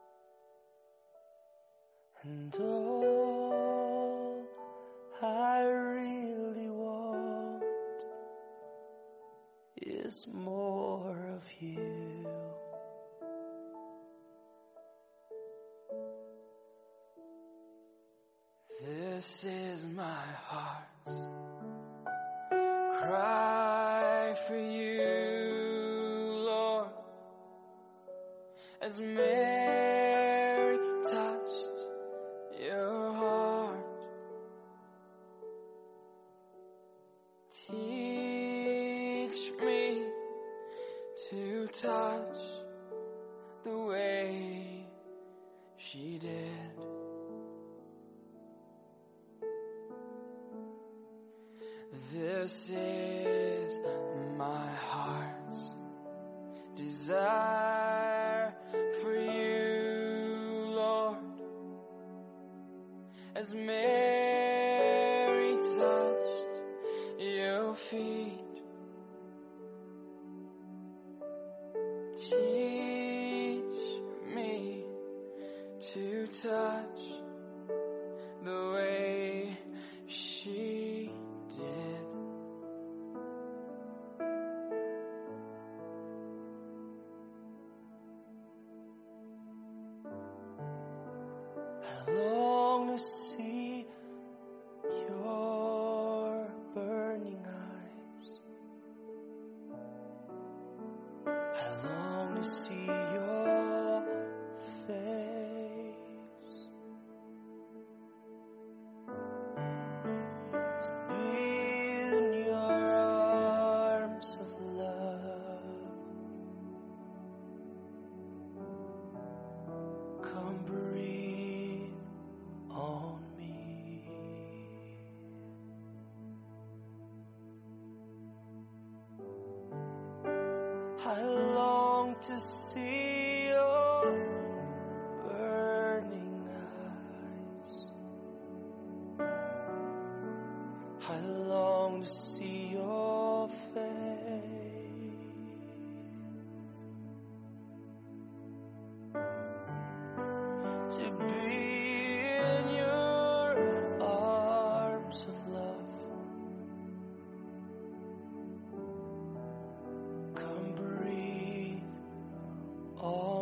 and all I really want is more of you. This is my heart's cry for you, Lord, as Mary touched your heart. Teach me to touch the way she did. This is my heart's desire for you, Lord, as Mary touched your feet. Teach me to touch the way she did. I long to see your burning eyes. I long to see your face. To be in your arms of love. Come breathe on me. I long to see your burning eyes. I long to see your face. To be in your arms of love. Come breathe on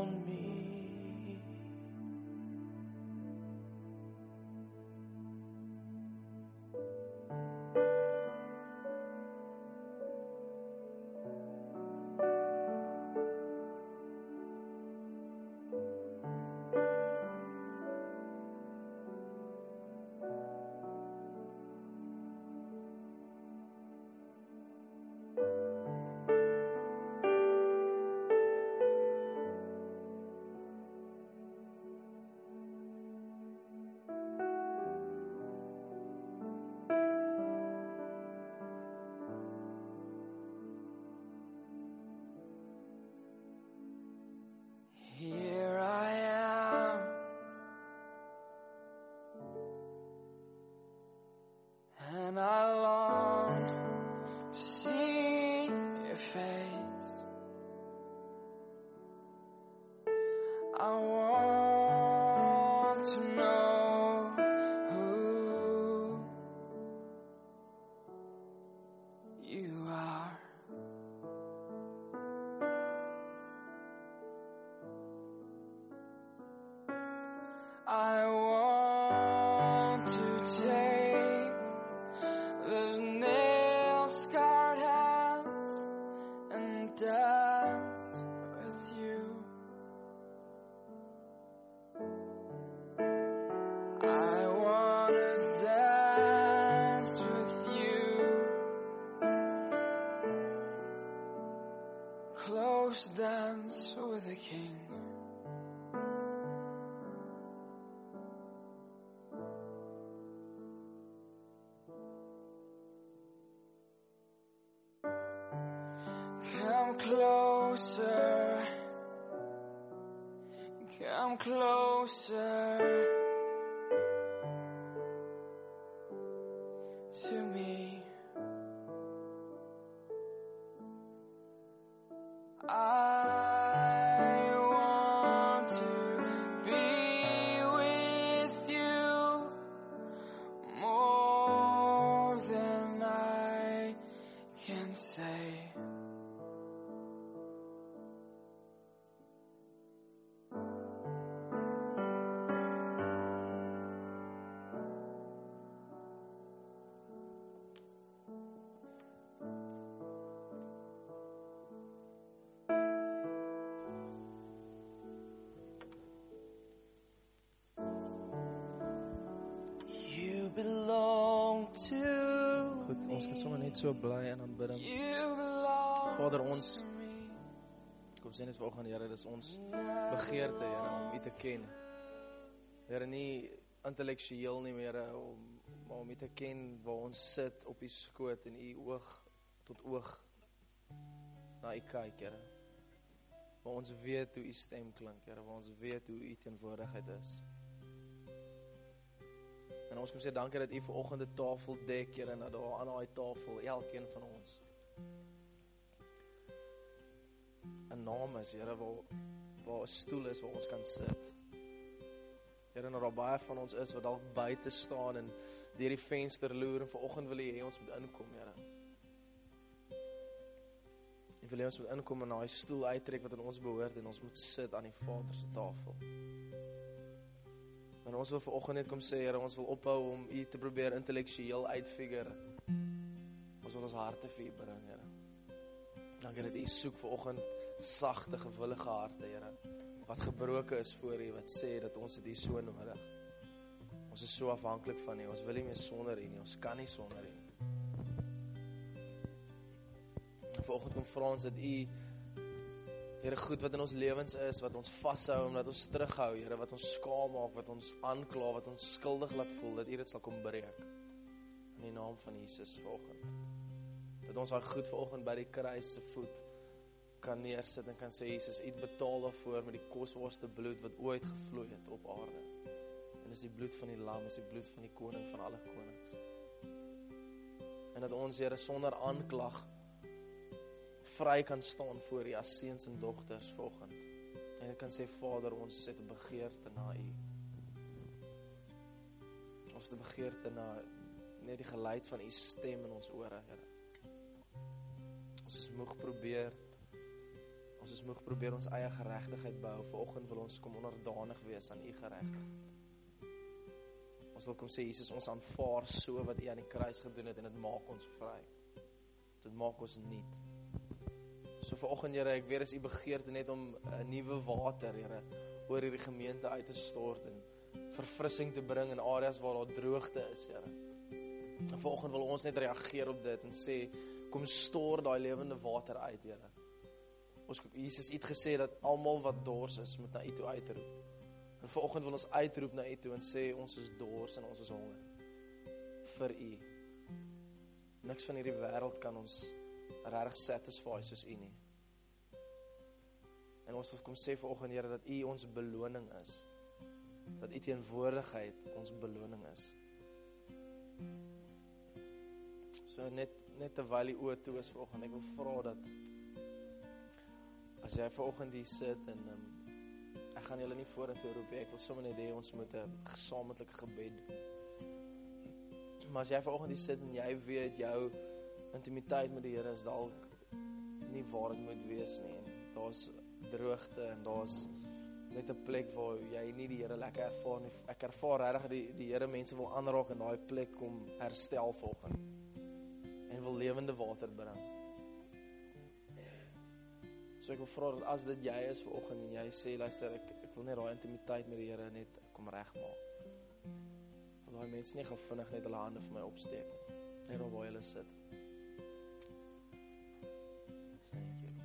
I want to know who you are. I want to take those nail-scarred hands and dance with you. I want to dance with you. Close dance with a king. Come closer, come closer to me. I want to be with you more than I can say. You belong to
Goed, ons gaan sommer net so bly en aanbid hom.
You belong
Vader, ons
to me.
kom sê net vanoggend, Here, dis ons begeerte, Here, om U te ken. Here, nie intellektueel nie, Here, maar om U te ken waar ons sit op U skoot en U oog tot oog na U kyk, Here. Waar ons weet hoe U stem klink, Here, waar ons weet hoe U teenwoordigheid is. En ons kom sê dankie dat U vanoggend 'n tafel dek, Here, en dat daar aan daai tafel elkeen van ons 'n naam is, Here, waar 'n stoel is waar ons kan sit. Here, en daar baie van ons is wat dalk buite staan en deur die venster loer en vanoggend wil U hê ons moet inkom, Here. U wil hê ons moet inkom en daai stoel uittrek wat aan ons behoort en ons moet sit aan die Vader se tafel. En ons wil vanoggend net kom sê, Here, ons wil ophou om U te probeer intellektueel uitfigure. Ons wil ons harte vir U bring, Here. Dankie dat U soek vanoggend sagte, gewillige harte, Here, wat gebroken is voor U, wat sê dat ons dit so nodig. Ons is so afhanklik van U, ons wil nie meer sonder U nie, ons kan nie sonder U nie. Vanoggend kom vra ons dat U, Here, goed wat in ons lewens is, wat ons vashou, omdat ons terughou, Here, wat ons skaam maak, wat ons aankla, wat ons skuldig laat voel, dat U dit sal kom breek. In die naam van Jesus vanoggend. Dat ons daai goed vanoggend by die kruis se voet kan neersit en kan sê, Jesus, U het betaal daarvoor met die kosbaarste bloed wat ooit gevloei het op aarde. En is die bloed van die lam, is die bloed van die koning van alle konings. En dat ons, Here, sonder aanklag vry kan staan voor U as seuns en dogters vanoggend. En ek kan sê, Vader, ons het 'n begeerte na U. Ons het 'n begeerte na net die geluid van U stem in ons ore, Here. Ons is moeg probeer ons eie geregtigheid bou. Vanoggend wil ons kom onderdanig wees aan U geregtigheid. Ons wil kom sê, Jesus, ons aanvaar so wat U aan die kruis gedoen het en dit maak ons vry. Dit maak ons nuut. So vanoggend, Here, ek weet is U begeerte net om 'n nuwe water, Here, oor hierdie gemeente uit te stort en verfrissing te bring in areas waar daar droogte is, Here. En vanoggend wil ons net reageer op dit en sê, kom stort daai lewende water uit, Here. Jesus het gesê dat almal wat dors is, moet na U toe uitroep. En vanoggend wil ons uitroep na U toe en sê, ons is dors en ons is honger vir U. Niks van hierdie wêreld kan ons regtig satisfy soos U nie. En ons wil kom sê vanoggend, Here, dat U ons beloning is. Dat U teenwoordigheid ons beloning is. So net terwyl die oë toe is vanoggend, ek wil vra dat as jy vanoggend hier sit en ek gaan julle nie vorentoe roep nie. Ek wil sommer net hê ons moet 'n gesamentlike gebed doen. Maar as jy vanoggend hier sit en jy weet jou intimiteit met die Here is dalk nie waar dit moet wees nie, en daar's droogte en daar's net 'n plek waar jy nie die Here lekker ervaar nie. Ek ervaar regtig die Here mense wil aanraak in daai plek kom herstel vanoggend en wil lewende water bring. So ek wil vra dat as dit jy is vanoggend en jy sê luister, ek wil net daai intimiteit met die Here net kom regmaak. Daai mense nie gaan vinnig net hulle hande vir my opsteek nie. Net daar waar hulle sit. Thank you.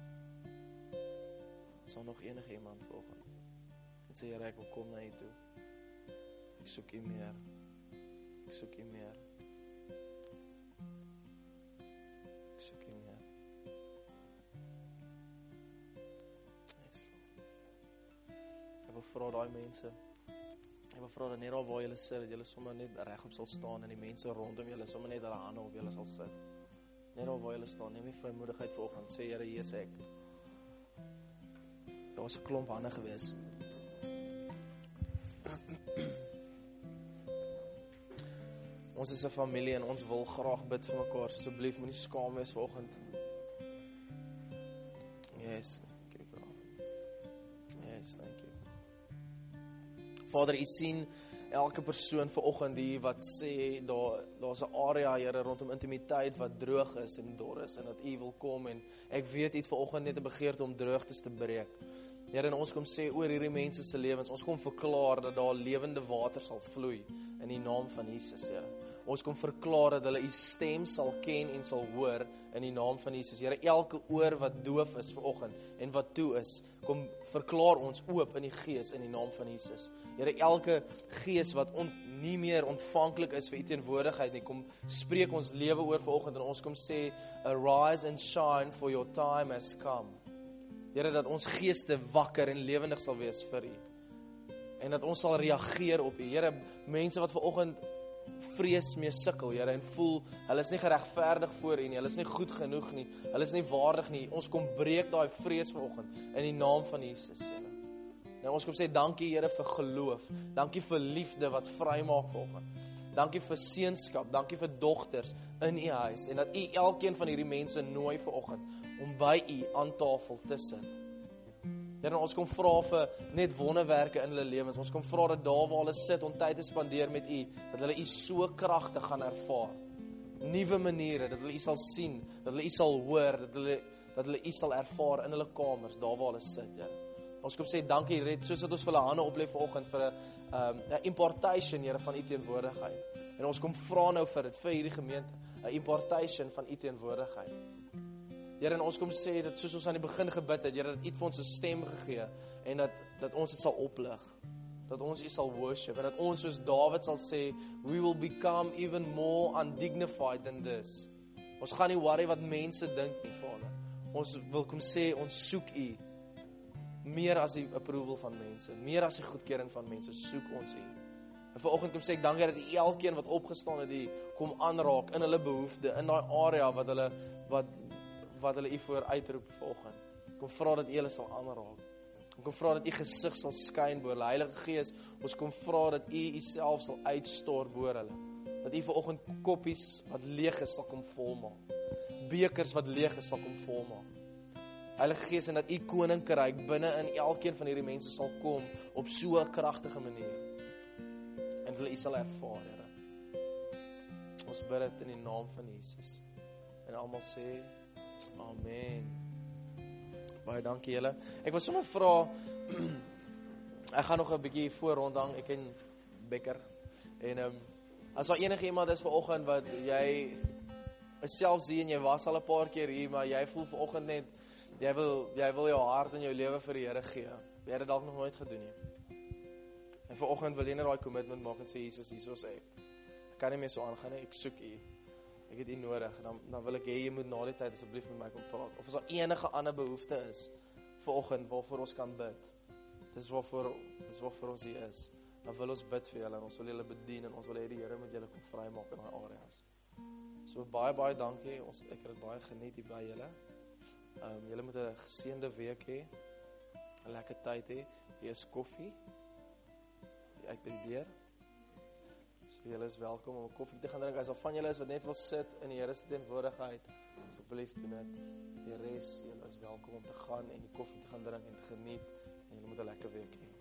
Is nog enige iemand vanoggend? Dit sê Here, ek wil kom na U toe. Ek soek U meer. Ek soek U meer. Ek soek U meer. Ek wil vra daai mense. Ek wil vra dat net daar waar julle sit, dat julle sommer net regop sal staan en die mense rondom julle sommer net hulle hande op julle sal sit. Net daar waar julle staan, neem die vrymoedigheid vanoggend. Sê Here, hier is ek. Daar was 'n klomp hande gewees. Ons is 'n familie en ons wil graag bid vir mekaar. Asseblief moenie skaam wees vanoggend. Yes, kyk daar. Yes, thank you. Vader, U sien elke persoon vanoggend hier wat sê daar's 'n area, Here, rondom intimiteit wat droog is en dor is en dat U wil kom en ek weet U het vanoggend net 'n begeerte om droogtes te breek. Here, en ons kom sê oor hierdie mense se lewens, ons kom verklaar dat daar lewende water sal vloei in die naam van Jesus, Here. Ons kom verklaar dat hulle U stem sal ken en sal hoor in die naam van Jesus. Here, elke oor wat doof is vanoggend en wat toe is, kom verklaar ons oop in die gees in die naam van Jesus. Here, elke gees wat nie meer ontvanklik is vir U teenwoordigheid nie, kom spreek ons lewe oor vanoggend en ons kom sê, arise and shine for your time has come. Here, dat ons geeste wakker en lewendig sal wees vir U. En dat ons sal reageer op U. Here, mense wat vanoggend vrees mee sukkel, Here, en voel, hulle is nie geregverdig voor U nie, hulle is nie goed genoeg nie, hulle is nie waardig nie. Ons kom breek daai vrees vanoggend in die naam van Jesus, Here. En ons kom sê, dankie Here vir geloof, dankie vir liefde wat vrymaak vanoggend. Dankie vir seunskap, dankie vir dogters in U huis, en dat U elkeen van hierdie mense nooi vanoggend om by U aan tafel te sit. Here, ons kom vra vir net wonderwerke in hulle lewens. Ons kom vra dat daar waar hulle sit om tyd te spandeer met U, dat hulle U so kragtig gaan ervaar. Nuwe maniere, dat hulle U sal sien, dat hulle U sal hoor, dat hulle U sal ervaar in hulle kamers, daar waar hulle sit, Here. Ons kom sê dankie, Here, soos wat ons vir hulle hande oplê vanoggend vir 'n impartation, Here, van U teenwoordigheid. En ons kom vra nou vir dit vir hierdie gemeente, 'n impartation van U teenwoordigheid. Here, en ons kom sê dat soos ons aan die begin gebid het, Here, dat U vir ons 'n stem gegee en dat ons dit sal oplig. Dat ons U sal worship en dat ons soos Dawid sal sê, we will become even more undignified than this. Ons gaan nie worry wat mense dink nie, Vader. Ons wil kom sê, ons soek U meer as die approval van mense, meer as die goedkeuring van mense, soek ons U. En vanoggend kom sê ek dankie dat U elkeen wat opgestaan het hier kom aanraak in hulle behoefte, in daai area wat hulle U voor uitroep vanoggend. Kom vra dat U hulle sal aanraak. Kom vra dat U gesig sal skyn bo hulle. Heilige Gees, ons kom vra dat U Uself sal uitstort bo hulle. Dat U vanoggend koppies wat leeg is sal kom volmaak. Bekers wat leeg is sal kom volmaak. Heilige Gees, en dat U koninkryk binne in elkeen van hierdie mense sal kom op so 'n kragtige manier. En hulle U sal ervaar, Here. Ons bid dit in die naam van Jesus. En almal sê amen. Baie dankie julle. Ek wil sommer vra ek gaan nog 'n bietjie voor rondhang, ek en Becker. En as daar enige iemand is vanoggend wat jy self sien, jy was al 'n paar keer hier, maar jy voel vanoggend net jy wil jou hart en jou lewe vir die Here gee. Jy het dit dalk nog nooit gedoen nie. En vanoggend wil jy net daai commitment maak en sê Jesus, hier is ek. Ek kan nie meer so aangaan nie, ek soek U. Ek het U nodig. Dan wil ek hê jy moet na die tyd asseblief met my kom praat. Of as daar enige ander behoefte is vanoggend waarvoor ons kan bid. Dis waarvoor ons hier is. Dan wil ons bid vir julle en ons wil julle bedien en ons wil hê die Here moet julle kom vrymaak in daai areas. So baie dankie. Ek het dit baie geniet hier by julle. Julle moet 'n geseënde week hê. 'n lekker tyd hê. Hier is koffie. Hier uit by die deur. So julle is welkom om 'n koffie te gaan drink. As al van julle is wat net wil sit in die Here se teenwoordigheid, asseblief doen dit. Die res, julle is welkom om te gaan en die koffie te gaan drink en te geniet. En julle moet 'n lekker week hê.